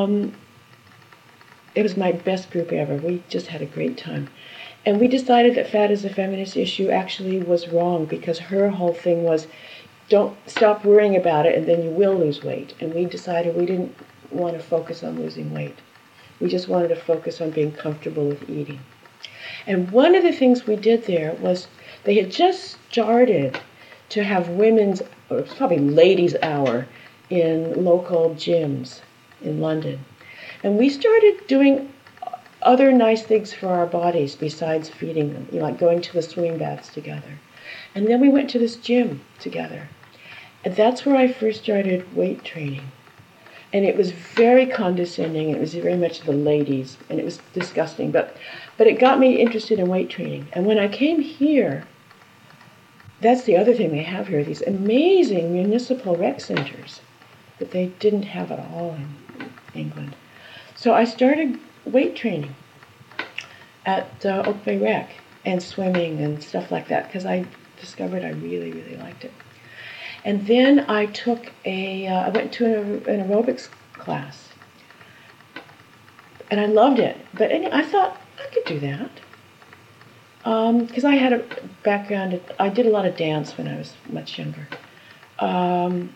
it was my best group ever. We just had a great time. And we decided that Fat is a Feminist Issue actually was wrong, because her whole thing was, don't stop worrying about it and then you will lose weight. And we decided we didn't want to focus on losing weight. We just wanted to focus on being comfortable with eating. And one of the things we did there was they had just started to have women's, or probably ladies' hour in local gyms in London. And we started doing other nice things for our bodies besides feeding them, like going to the swimming baths together. And then we went to this gym together. And that's where I first started weight training. And it was very condescending. It was very much the ladies, and it was disgusting. But it got me interested in weight training. And when I came here, that's the other thing they have here, these amazing municipal rec centers that they didn't have at all in England. So I started weight training at Oak Bay Rec and swimming and stuff like that because I discovered I really, really liked it. And then I I went to an aerobics class. And I loved it. But I thought, I could do that. Because I had a background, I did a lot of dance when I was much younger. And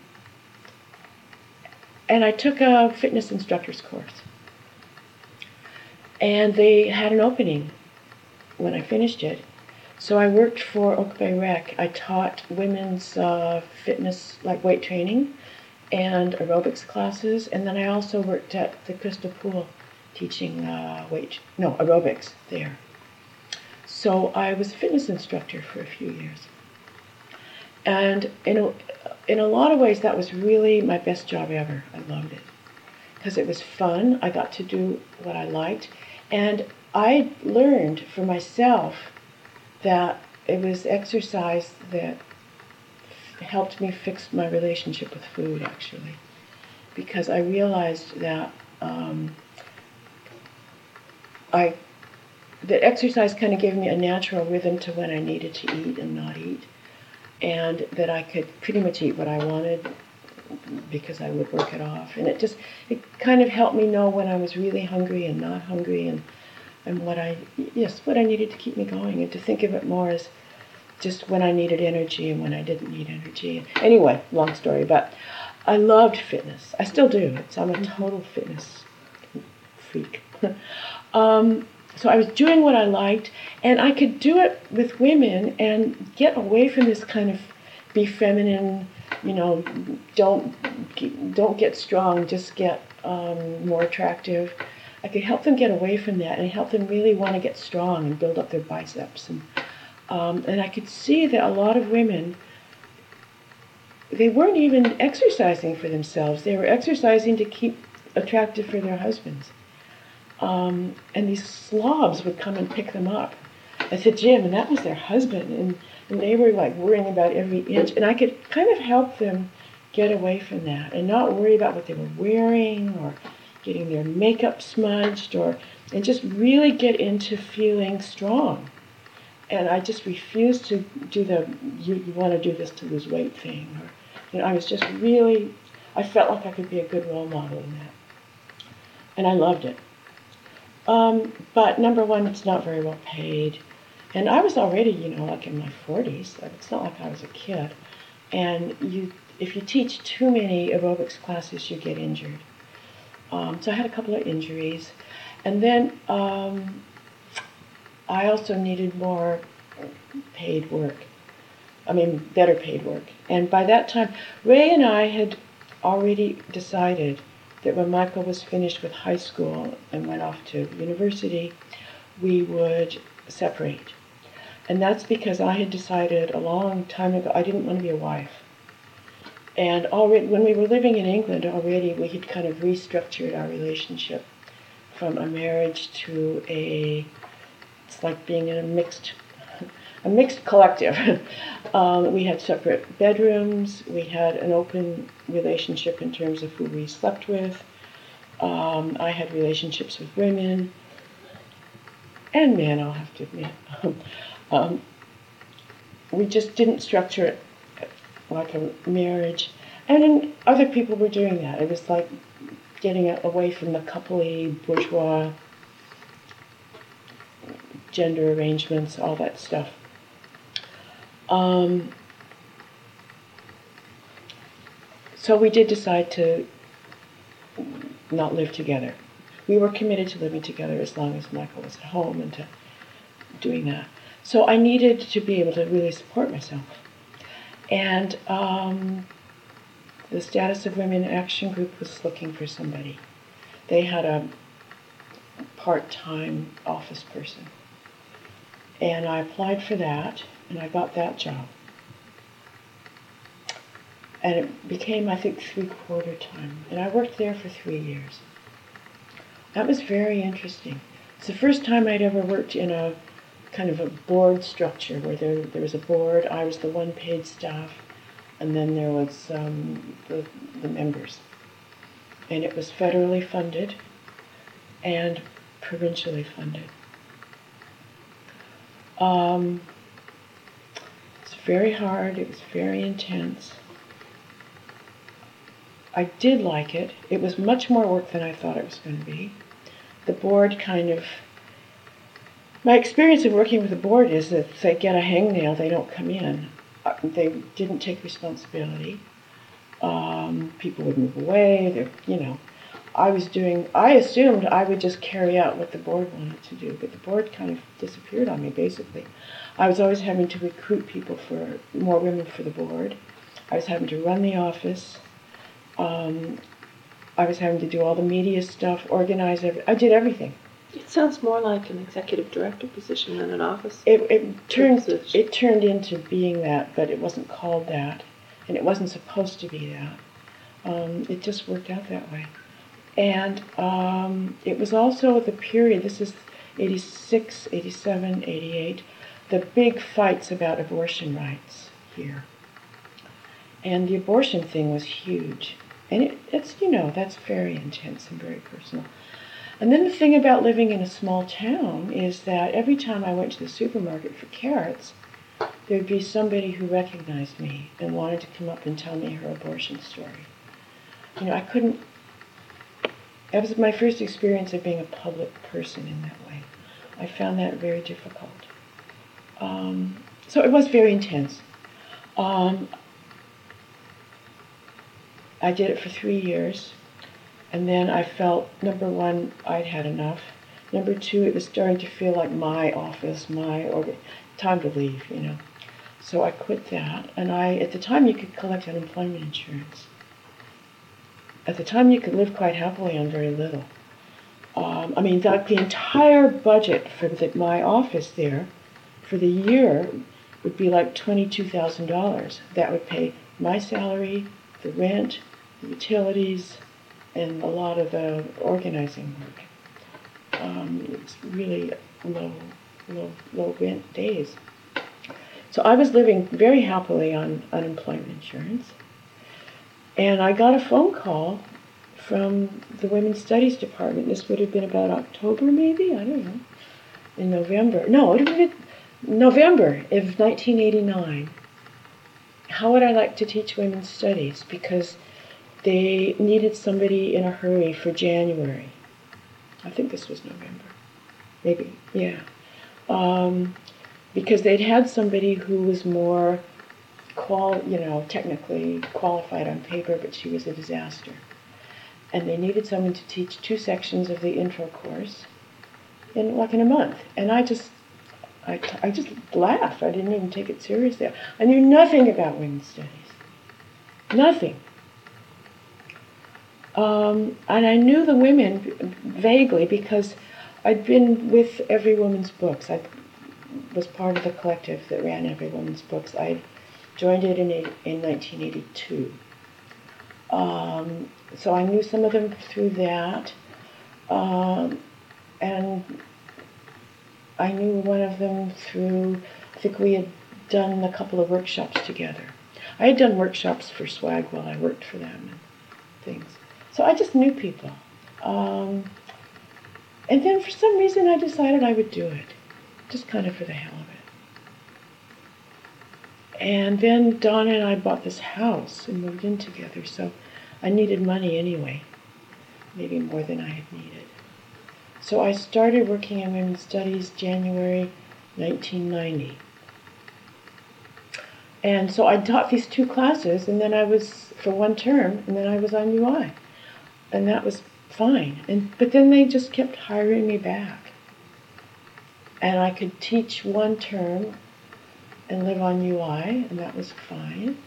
I took a fitness instructor's course. And they had an opening when I finished it. So I worked for Oak Bay Rec. I taught women's fitness, like weight training, and aerobics classes. And then I also worked at the Crystal Pool teaching aerobics there. So I was a fitness instructor for a few years. And in a lot of ways, that was really my best job ever. I loved it. Because it was fun. I got to do what I liked. And I learned for myself that it was exercise that helped me fix my relationship with food, actually. Because I realized that that exercise kind of gave me a natural rhythm to when I needed to eat and not eat. And that I could pretty much eat what I wanted because I would work it off. And it kind of helped me know when I was really hungry and not hungry and what I needed to keep me going, and to think of it more as just when I needed energy and when I didn't need energy. Anyway, long story, but I loved fitness. I still do. I'm a total fitness freak. So I was doing what I liked, and I could do it with women and get away from this kind of be feminine, don't get strong, just get more attractive. I could help them get away from that and help them really want to get strong and build up their biceps. And I could see that a lot of women, they weren't even exercising for themselves. They were exercising to keep attractive for their husbands. And these slobs would come and pick them up at the gym, and that was their husband. And they were like worrying about every inch. And I could kind of help them get away from that and not worry about what they were wearing or getting their makeup smudged, and just really get into feeling strong. And I just refused to do you want to do this to lose weight thing. I was just really, I felt like I could be a good role model in that. And I loved it. But number one, it's not very well paid. And I was already, like in my 40s. It's not like I was a kid. And if you teach too many aerobics classes, you get injured. So I had a couple of injuries. And then I also needed more paid work. Better paid work. And by that time, Ray and I had already decided that when Michael was finished with high school and went off to university, we would separate. And that's because I had decided a long time ago I didn't want to be a wife. And already, when we were living in England already, we had kind of restructured our relationship from a marriage to it's like being in a mixed collective. We had separate bedrooms. We had an open relationship in terms of who we slept with. I had relationships with women and men, I'll have to admit. We just didn't structure it like a marriage. And then other people were doing that. It was like getting away from the coupley, bourgeois gender arrangements, all that stuff. So we did decide to not live together. We were committed to living together as long as Michael was at home and to doing that. So I needed to be able to really support myself. And the Status of Women Action Group was looking for somebody. They had a part-time office person. And I applied for that, and I got that job. And it became, I think, 3/4 time. And I worked there for 3 years. That was very interesting. It's the first time I'd ever worked in a kind of a board structure where there was a board, I was the one paid staff, and then there was the members. And it was federally funded and provincially funded. It's very hard, it was very intense. I did like it. It was much more work than I thought it was going to be. The board my experience of working with the board is that if they get a hangnail, they don't come in. They didn't take responsibility. People would move away, I assumed I would just carry out what the board wanted to do, but the board kind of disappeared on me, basically. I was always having to recruit people for more women for the board. I was having to run the office. I was having to do all the media stuff, organize I did everything. It sounds more like an executive director position than an office. It turned into being that, but it wasn't called that, and it wasn't supposed to be that. It just worked out that way. And it was also the period, this is 86, 87, 88, the big fights about abortion rights here. And the abortion thing was huge. And it's that's very intense and very personal. And then the thing about living in a small town is that every time I went to the supermarket for carrots, there'd be somebody who recognized me and wanted to come up and tell me her abortion story. That was my first experience of being a public person in that way. I found that very difficult. So it was very intense. I did it for 3 years, and then I felt, number one, I'd had enough. Number two, it was starting to feel like my office, time to leave, So I quit that, and at the time you could collect unemployment insurance. At the time you could live quite happily on very little. The entire budget for my office there for the year would be like $22,000. That would pay my salary, the rent, the utilities, and a lot of the organizing work. It's really low rent days. So I was living very happily on unemployment insurance. And I got a phone call from the Women's Studies Department. This would have been about October, maybe? I don't know. In November. No, it would have been November of 1989. How would I like to teach women's studies? Because they needed somebody in a hurry for January. I think this was November. Maybe, yeah. Because they'd had somebody who was more technically qualified on paper, but she was a disaster. And they needed someone to teach 2 sections of the intro course in a month. And I just laughed. I didn't even take it seriously. I knew nothing about women's studies. Nothing. And I knew the women vaguely because I'd been with Every Woman's Books. I was part of the collective that ran Every Woman's Books. I joined it in 1982. So I knew some of them through that. And I knew one of them through, I think we had done a couple of workshops together. I had done workshops for SWAG while I worked for them and things. So I just knew people. And then for some reason I decided I would do it, just kind of for the hell of it. And then Donna and I bought this house and moved in together, so I needed money anyway, maybe more than I had needed. So I started working in women's studies January 1990. And so I taught these 2 classes, and then I was, for 1 term, and then I was on UI. And that was fine. But then they just kept hiring me back. And I could teach 1 term and live on UI, and that was fine.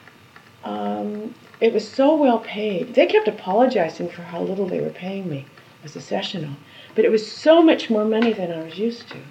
It was so well paid. They kept apologizing for how little they were paying me. as a sessional. But it was so much more money than I was used to.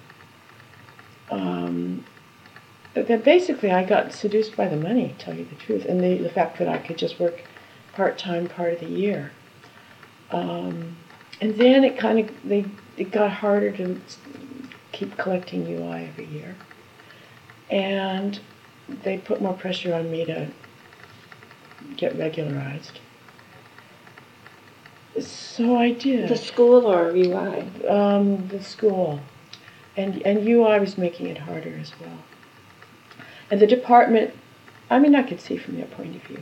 That basically I got seduced by the money, to tell you the truth, and the fact that I could just work part-time part of the year. And then it got harder to keep collecting UI every year. And they put more pressure on me to get regularized. So I did. The school or UI? The school. And UI was making it harder as well. And the department, I mean, I could see from their point of view.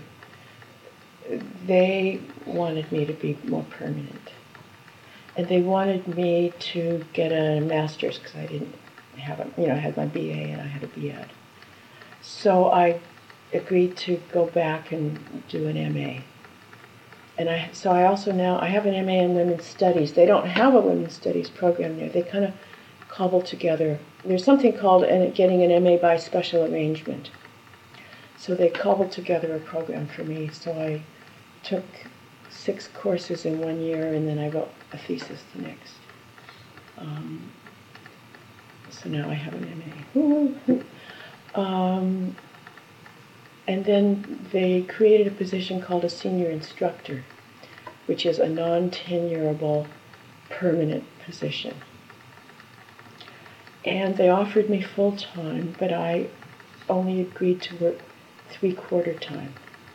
They wanted me to be more permanent. And they wanted me to get a master's because I didn't have I had my BA and I had a BEd. So I agreed to go back and do an MA. And I also now, I have an MA in Women's Studies. They don't have a Women's Studies program there. They kind of cobble together. There's something called getting an MA by special arrangement. So they cobbled together a program for me. So I took 6 courses in 1 year, and then I wrote a thesis the next. So now I have an MA. And then they created a position called a senior instructor, which is a non-tenurable permanent position. And they offered me full-time, but I only agreed to work 3/4 time.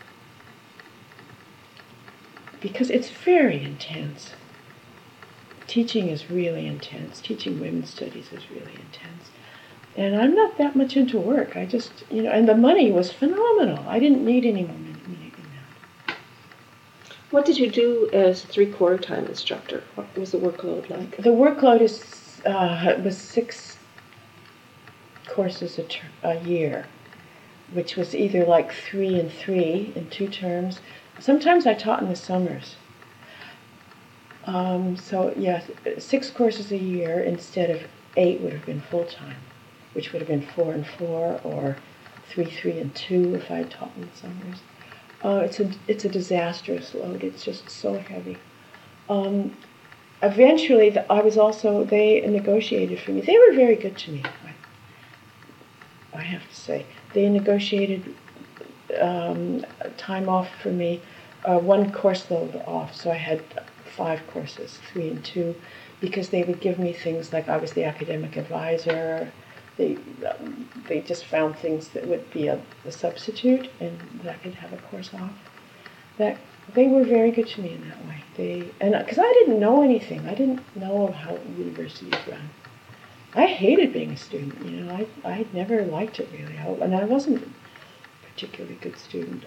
Because it's very intense. Teaching is really intense. Teaching women's studies is really intense. And I'm not that much into work. I just, and the money was phenomenal. I didn't need any more money than that. What did you do as 3/4 time instructor? What was the workload like? The workload was 6 courses a year, which was either like 3 and 3 in 2 terms. Sometimes I taught in the summers. 6 courses a year instead of 8 would have been full-time, which would have been 4 and 4 or 3, 3 and 2 if I had taught in the summers. It's a disastrous load. It's just so heavy. Eventually, they negotiated for me. They were very good to me, I have to say. They negotiated time off for me, 1 course load off, so I had 5 courses, 3 and 2, because they would give me things like I was the academic advisor. They just found things that would be a substitute and that I could have a course off. They were very good to me in that way. Because I didn't know anything. I didn't know how universities run. I hated being a student. I never liked it really, and I wasn't a particularly good student.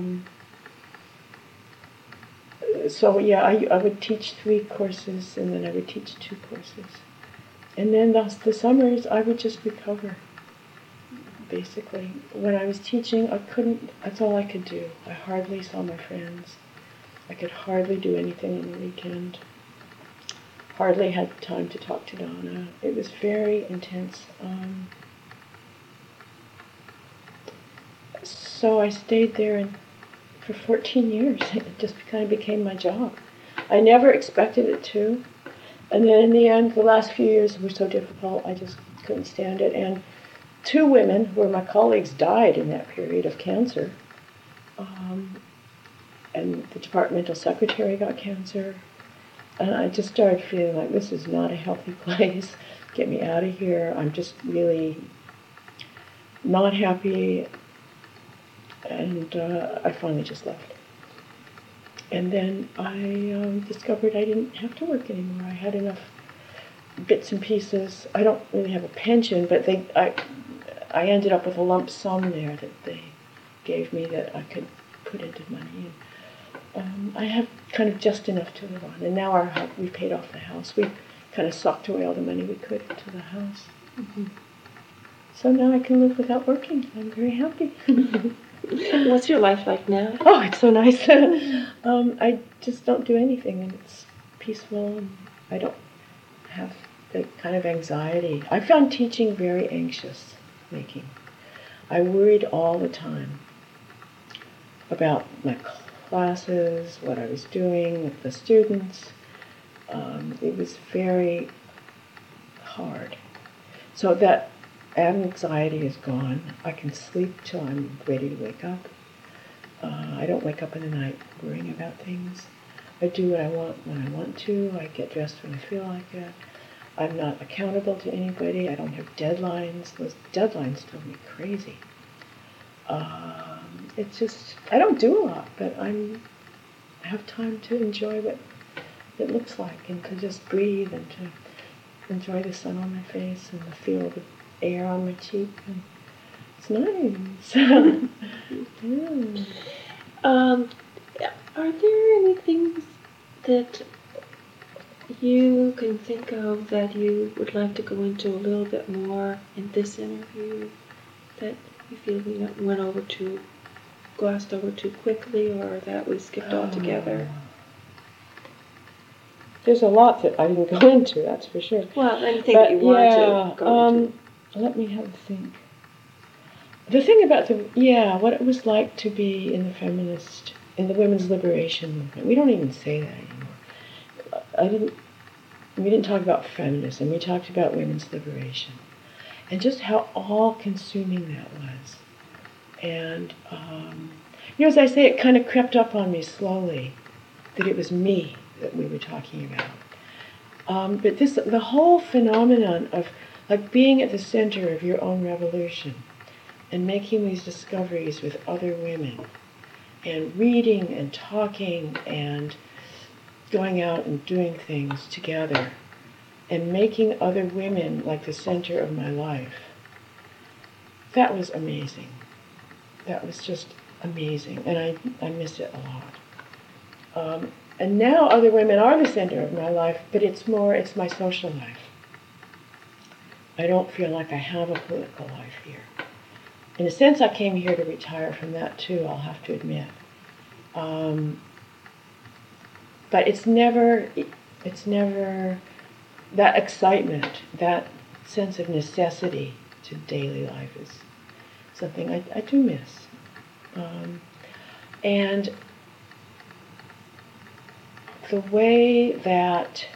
I would teach 3 courses, and then I would teach 2 courses. And then the summers, I would just recover, basically. When I was teaching, that's all I could do. I hardly saw my friends. I could hardly do anything on the weekend. Hardly had time to talk to Donna. It was very intense. So I stayed there for 14 years. It just kind of became my job. I never expected it to. And then in the end, the last few years were so difficult, I just couldn't stand it. And 2 women who were my colleagues died in that period of cancer. And the departmental secretary got cancer. And I just started feeling like this is not a healthy place. Get me out of here. I'm just really not happy. And I finally just left. And then I discovered I didn't have to work anymore. I had enough bits and pieces. I don't really have a pension, but I ended up with a lump sum there that they gave me that I could put into money. And I have kind of just enough to live on. And now we paid off the house. We kind of socked away all the money we could into the house. Mm-hmm. So now I can live without working. I'm very happy. What's your life like now? Oh, it's so nice. I just don't do anything, and it's peaceful, and I don't have the kind of anxiety. I found teaching very anxious making. I worried all the time about my classes, what I was doing with the students. It was very hard. So that anxiety is gone. I can sleep till I'm ready to wake up. I don't wake up in the night worrying about things. I do what I want when I want to. I get dressed when I feel like it. I'm not accountable to anybody. I don't have deadlines. Those deadlines drove me crazy. It's just, I don't do a lot, but I have time to enjoy what it looks like and to just breathe and to enjoy the sun on my face and the feel of the air on my cheek. And it's nice. Yeah. Are there any things that you can think of that you would like to go into a little bit more in this interview that you feel we glossed over too quickly, or that we skipped altogether? There's a lot that I didn't go into, that's for sure. Well, anything that you want to go into. Let me have a think. The thing about what it was like to be in the women's liberation movement. We don't even say that anymore. We didn't talk about feminism. We talked about women's liberation, and just how all-consuming that was. And as I say, it kind of crept up on me slowly that it was me that we were talking about. But the whole phenomenon of like being at the center of your own revolution and making these discoveries with other women and reading and talking and going out and doing things together and making other women like the center of my life, that was amazing. That was just amazing, and I miss it a lot. And now other women are the center of my life, but it's my social life. I don't feel like I have a political life here. In a sense, I came here to retire from that too, I'll have to admit. But it's never that excitement, that sense of necessity to daily life is something I do miss. And the way that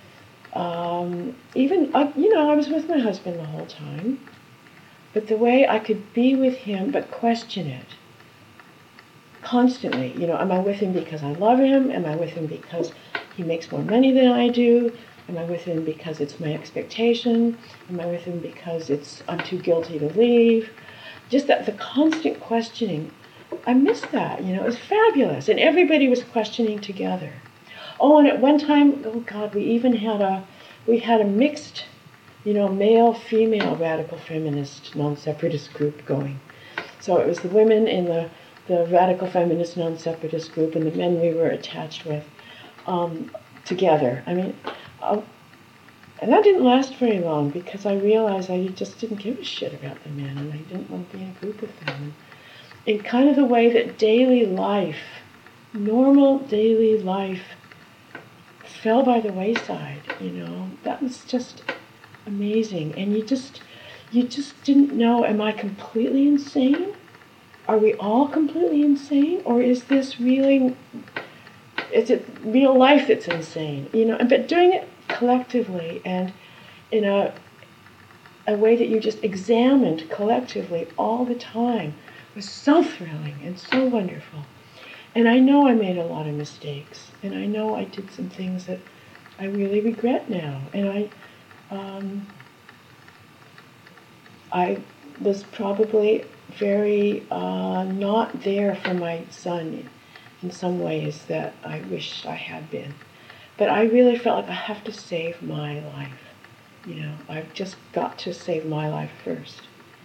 I was with my husband the whole time, but the way I could be with him but question it constantly. Am I with him because I love him? Am I with him because he makes more money than I do? Am I with him because it's my expectation? Am I with him because I'm too guilty to leave? Just the constant questioning. I missed that, it was fabulous. And everybody was questioning together. Oh, and at one time, oh God, we even had a mixed, male-female radical feminist non-separatist group going. So it was the women in the radical feminist non-separatist group and the men we were attached with together. And that didn't last very long because I realized I just didn't give a shit about the men and I didn't want to be in a group with them. In kind of the way that daily life, normal daily life, fell by the wayside, that was just amazing. And you just didn't know, am I completely insane? Are we all completely insane? Or is it real life that's insane? But doing it collectively and in a way that you just examined collectively all the time was so thrilling and so wonderful. And I know I made a lot of mistakes, and I know I did some things that I really regret now. And I was probably very not there for my son in some ways that I wish I had been. But I really felt like I have to save my life. I've just got to save my life first.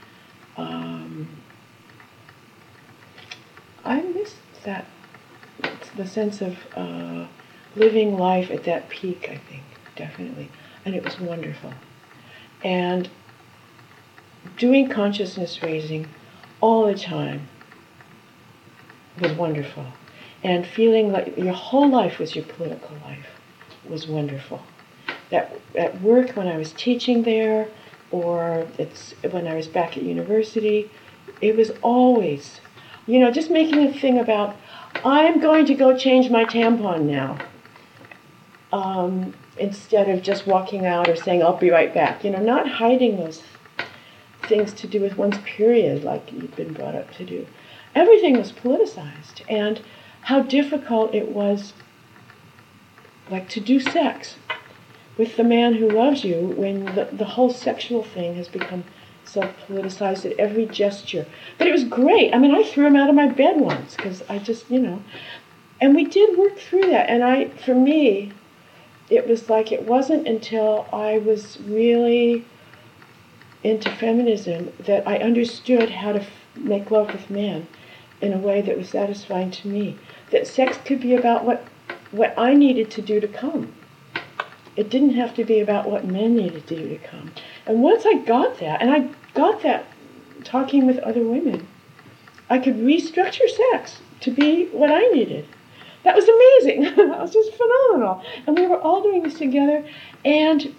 I miss that, the sense of living life at that peak, I think, definitely. And it was wonderful. And doing consciousness raising all the time was wonderful. And feeling like your whole life was your political life was wonderful. That at work, when I was teaching there, or when I was back at university, it was always, just making a thing about, I'm going to go change my tampon now. instead of just walking out or saying, I'll be right back. Not hiding those things to do with one's period like you've been brought up to do. Everything was politicized, and how difficult it was, like, to do sex with the man who loves you when the whole sexual thing has become so politicized at every gesture. But it was great. I mean, I threw him out of my bed once because I just, and we did work through that. And for me, it was like it wasn't until I was really into feminism that I understood how to make love with men in a way that was satisfying to me. That sex could be about what I needed to do to come. It didn't have to be about what men needed to do to come. And once I got that, and I got that talking with other women, I could restructure sex to be what I needed. That was amazing. That was just phenomenal. And we were all doing this together, and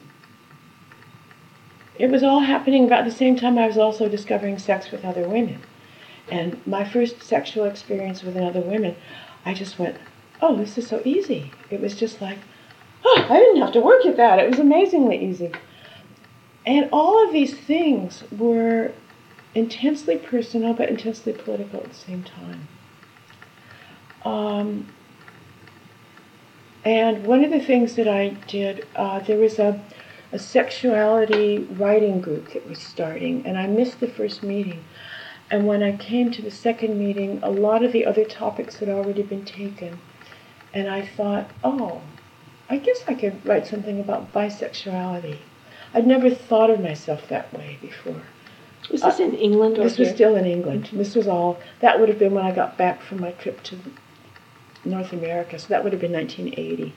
it was all happening about the same time I was also discovering sex with other women. And my first sexual experience with other women, I just went, oh, this is so easy. It was just like, oh, I didn't have to work at that. It was amazingly easy. And all of these things were intensely personal but intensely political at the same time. And one of the things that I did, there was a sexuality writing group that was starting, and I missed the first meeting. And when I came to the second meeting, a lot of the other topics had already been taken. And I thought, oh, I guess I could write something about bisexuality. I'd never thought of myself that way before. Was this in England or This was still in England. This was all, that would have been when I got back from my trip to North America, so that would have been 1980.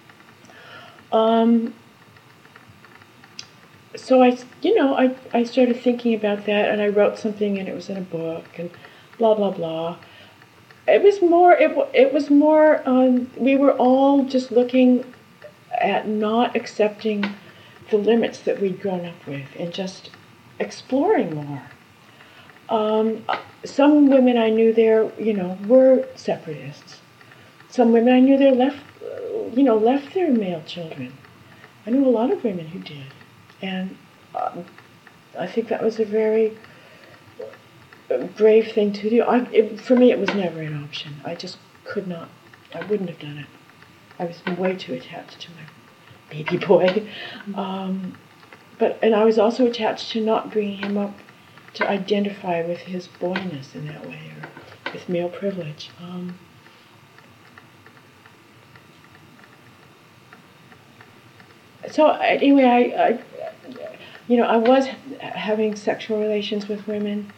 So I started thinking about that, and I wrote something, and it was in a book, and blah, blah, blah. It was more, we were all just looking at not accepting the limits that we'd grown up with and just exploring more. Some women I knew there, were separatists. Some women I knew there left their male children. I knew a lot of women who did. And I think that was a very brave thing to do. For me, it was never an option. I just could not. I wouldn't have done it. I was way too attached to my baby boy. And I was also attached to not bringing him up to identify with his boyness in that way, or with male privilege. So anyway, I was having sexual relations with women.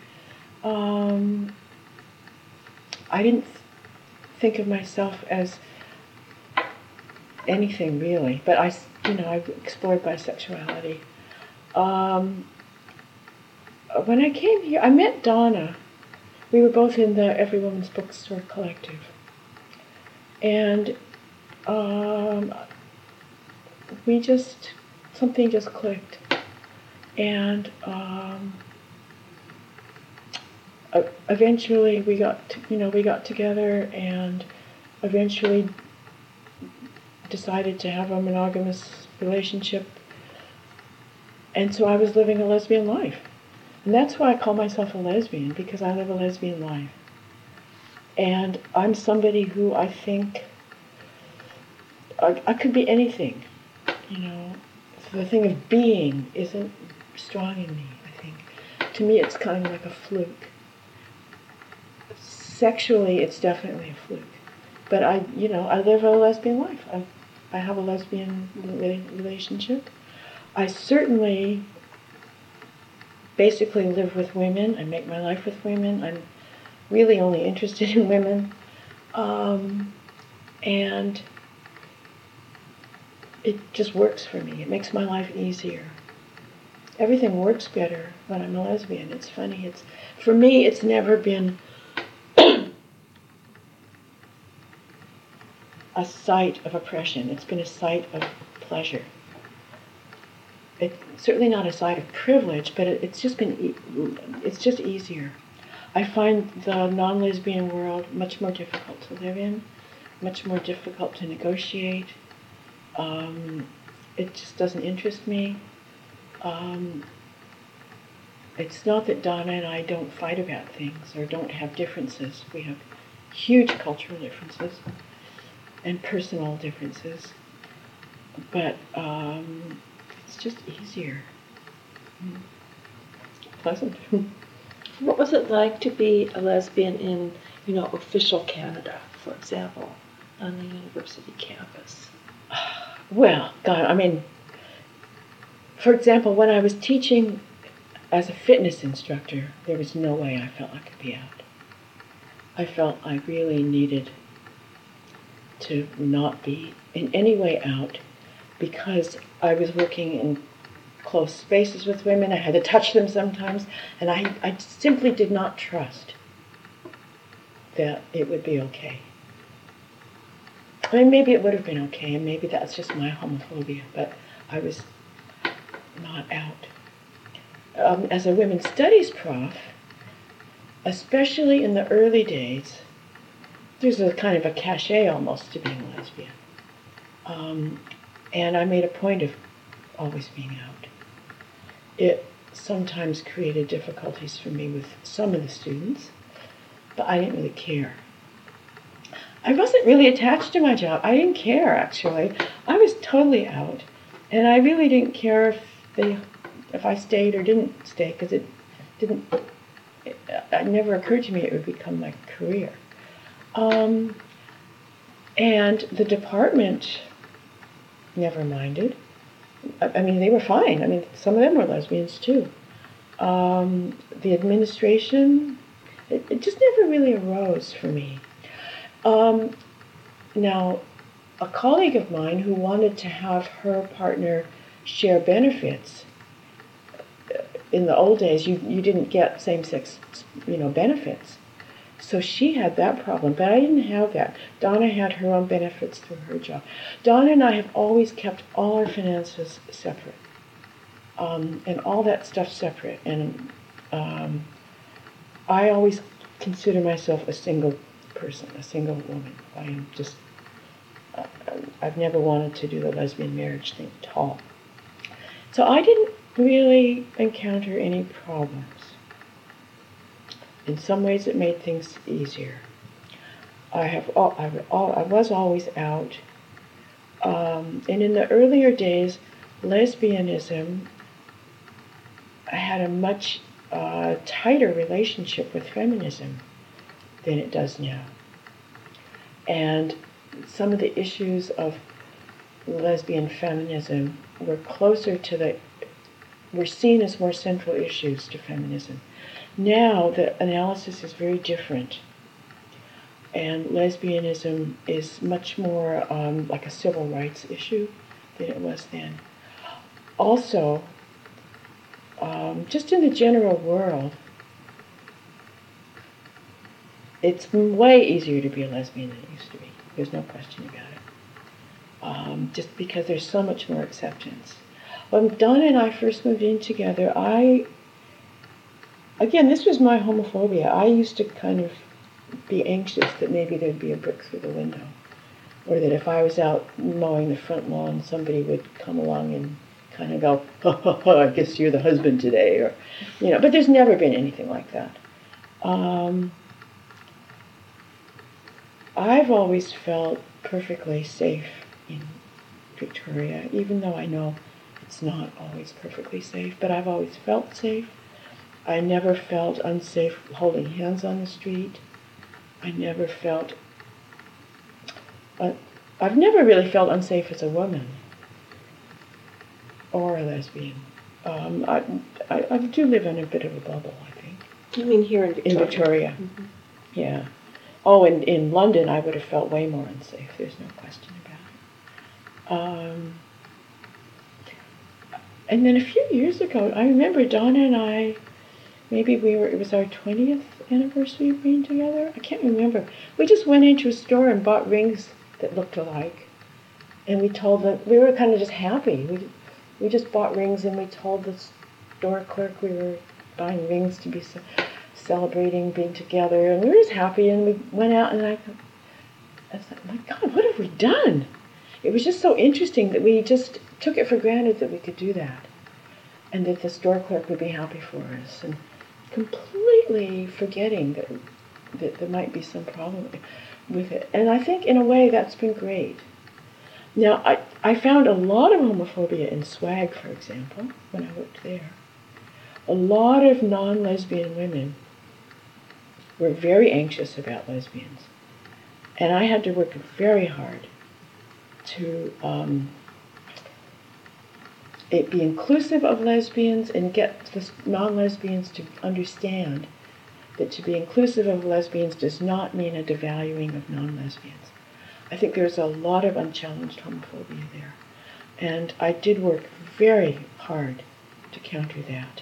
I didn't think of myself as anything really, but I explored bisexuality. When I came here, I met Donna. We were both in the Every Woman's Bookstore Collective, and something just clicked, and eventually we got together, and eventually decided to have a monogamous relationship. And so I was living a lesbian life. And that's why I call myself a lesbian, because I live a lesbian life. And I'm somebody who I think I could be anything. So the thing of being isn't strong in me, I think. To me, it's kind of like a fluke. Sexually, it's definitely a fluke. But I live a lesbian life. I have a lesbian relationship. I certainly basically live with women. I make my life with women. I'm really only interested in women. And it just works for me. It makes my life easier. Everything works better when I'm a lesbian. It's funny. For me, it's never been a site of oppression. It's been a site of pleasure. It's certainly not a site of privilege, but it's just easier. I find the non-lesbian world much more difficult to live in, much more difficult to negotiate. It just doesn't interest me. It's not that Donna and I don't fight about things or don't have differences. We have huge cultural differences and personal differences, but it's just easier. Pleasant. What was it like to be a lesbian in, official Canada, for example, on the university campus? Well, God, I mean, for example, when I was teaching as a fitness instructor, there was no way I felt I could be out. I felt I really needed to not be in any way out because I was working in close spaces with women. I had to touch them sometimes, and I simply did not trust that it would be okay. I mean, maybe it would have been okay, and maybe that's just my homophobia, but I was not out. As a women's studies prof, especially in the early days, there's a kind of a cachet almost to being a lesbian. And I made a point of always being out. It sometimes created difficulties for me with some of the students, but I didn't really care. I wasn't really attached to my job. I didn't care, actually. I was totally out, and I really didn't care if I stayed or didn't stay, because it never occurred to me it would become my career. And the department never minded. I mean, they were fine. I mean, some of them were lesbians too. The administration, it just never really arose for me. Now, a colleague of mine who wanted to have her partner share benefits, in the old days, you didn't get same-sex, benefits. So she had that problem, but I didn't have that. Donna had her own benefits through her job. Donna and I have always kept all our finances separate, and all that stuff separate. And I always consider myself a single person, a single woman. I've never wanted to do the lesbian marriage thing at all. So I didn't really encounter any problems. In some ways, it made things easier. I was always out, and in the earlier days, lesbianism had a much tighter relationship with feminism than it does now. And some of the issues of lesbian feminism were seen as more central issues to feminism. Now the analysis is very different, and lesbianism is much more like a civil rights issue than it was then. Also, just in the general world, it's way easier to be a lesbian than it used to be. There's no question about it. Just because there's so much more acceptance. When Donna and I first moved in together, again, this was my homophobia. I used to kind of be anxious that maybe there'd be a brick through the window, or that if I was out mowing the front lawn, somebody would come along and kind of go, ha, ha, ha, I guess you're the husband today, or, but there's never been anything like that. I've always felt perfectly safe in Victoria, even though I know it's not always perfectly safe, but I've always felt safe. I never felt unsafe holding hands on the street. I've never really felt unsafe as a woman or a lesbian. I do live in a bit of a bubble, I think. You mean here in Victoria? In Victoria, mm-hmm. Yeah. Oh, and in London, I would have felt way more unsafe. There's no question about it. And then a few years ago, I remember Donna and I, it was our 20th anniversary of being together. I can't remember. We just went into a store and bought rings that looked alike. And we told them, we were kind of just happy. We just bought rings, and we told the store clerk we were buying rings to be celebrating being together. And we were just happy, and we went out, and I thought, my God, what have we done? it was just so interesting that we just took it for granted that we could do that, and that the store clerk would be happy for us, and completely forgetting that there might be some problem with it. And I think in a way that's been great. Now, I found a lot of homophobia in swag, for example, when I worked there. A lot of non-lesbian women were very anxious about lesbians. And I had to work very hard to be inclusive of lesbians and get the non-lesbians to understand that to be inclusive of lesbians does not mean a devaluing of non-lesbians. I think there's a lot of unchallenged homophobia there. And I did work very hard to counter that.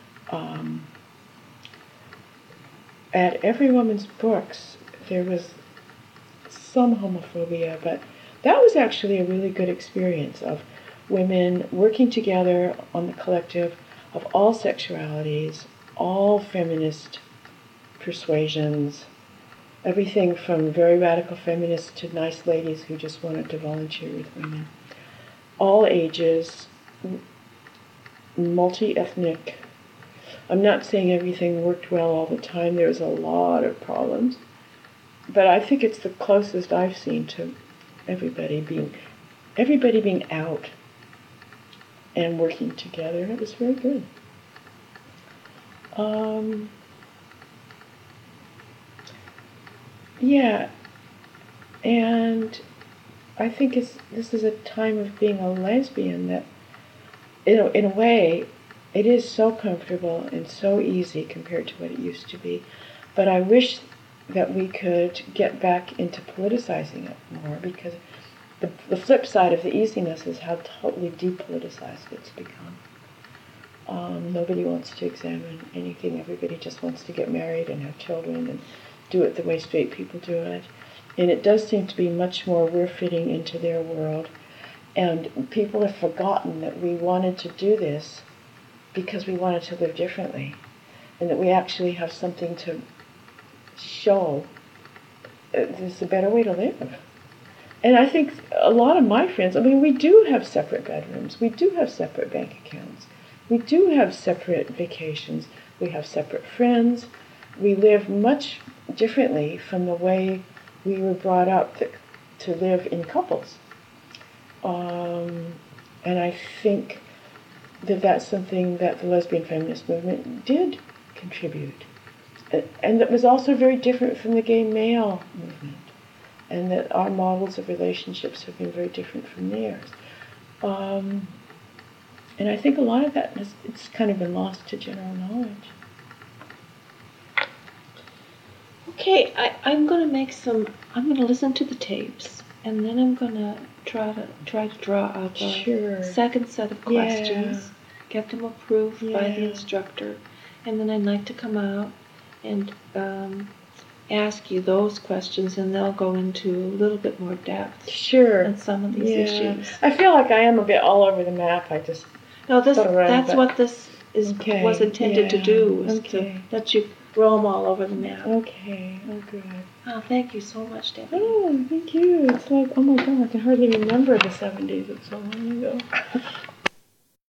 At Every Woman's Books, there was some homophobia, but that was actually a really good experience of women working together on the collective of all sexualities, all feminist persuasions, everything from very radical feminists to nice ladies who just wanted to volunteer with women, all ages, multi-ethnic. I'm not saying everything worked well all the time. There was a lot of problems. But I think it's the closest I've seen to everybody being out and working together. And it was very good. Yeah, and I think this is a time of being a lesbian that, in a way, it is so comfortable and so easy compared to what it used to be. But I wish that we could get back into politicizing it more, because the flip side of the easiness is how totally depoliticized it's become. Nobody wants to examine anything. Everybody just wants to get married and have children and do it the way straight people do it. And it does seem to be much more we're fitting into their world. And people have forgotten that we wanted to do this because we wanted to live differently. And that we actually have something to show there's a better way to live. And I think a lot of my friends, we do have separate bedrooms. We do have separate bank accounts. We do have separate vacations. We have separate friends. We live much differently from the way we were brought up to live in couples. And I think that that's something that the lesbian feminist movement did contribute. And that was also very different from the gay male movement. And that our models of relationships have been very different from theirs. And I think a lot of that it's kind of been lost to general knowledge. Okay, I'm going to listen to the tapes, and then I'm going to try to draw up a second set of questions, get them approved by the instructor, and then I'd like to come out and ask you those questions, and they'll go into a little bit more depth on some of these issues. I feel like I am a bit all over the map. That's what this was intended to do, was to let you roam all over the map. Okay, oh good. Oh, thank you so much, Debbie. Oh, thank you. It's like, oh my God, I can hardly remember the 70s. It's so long ago.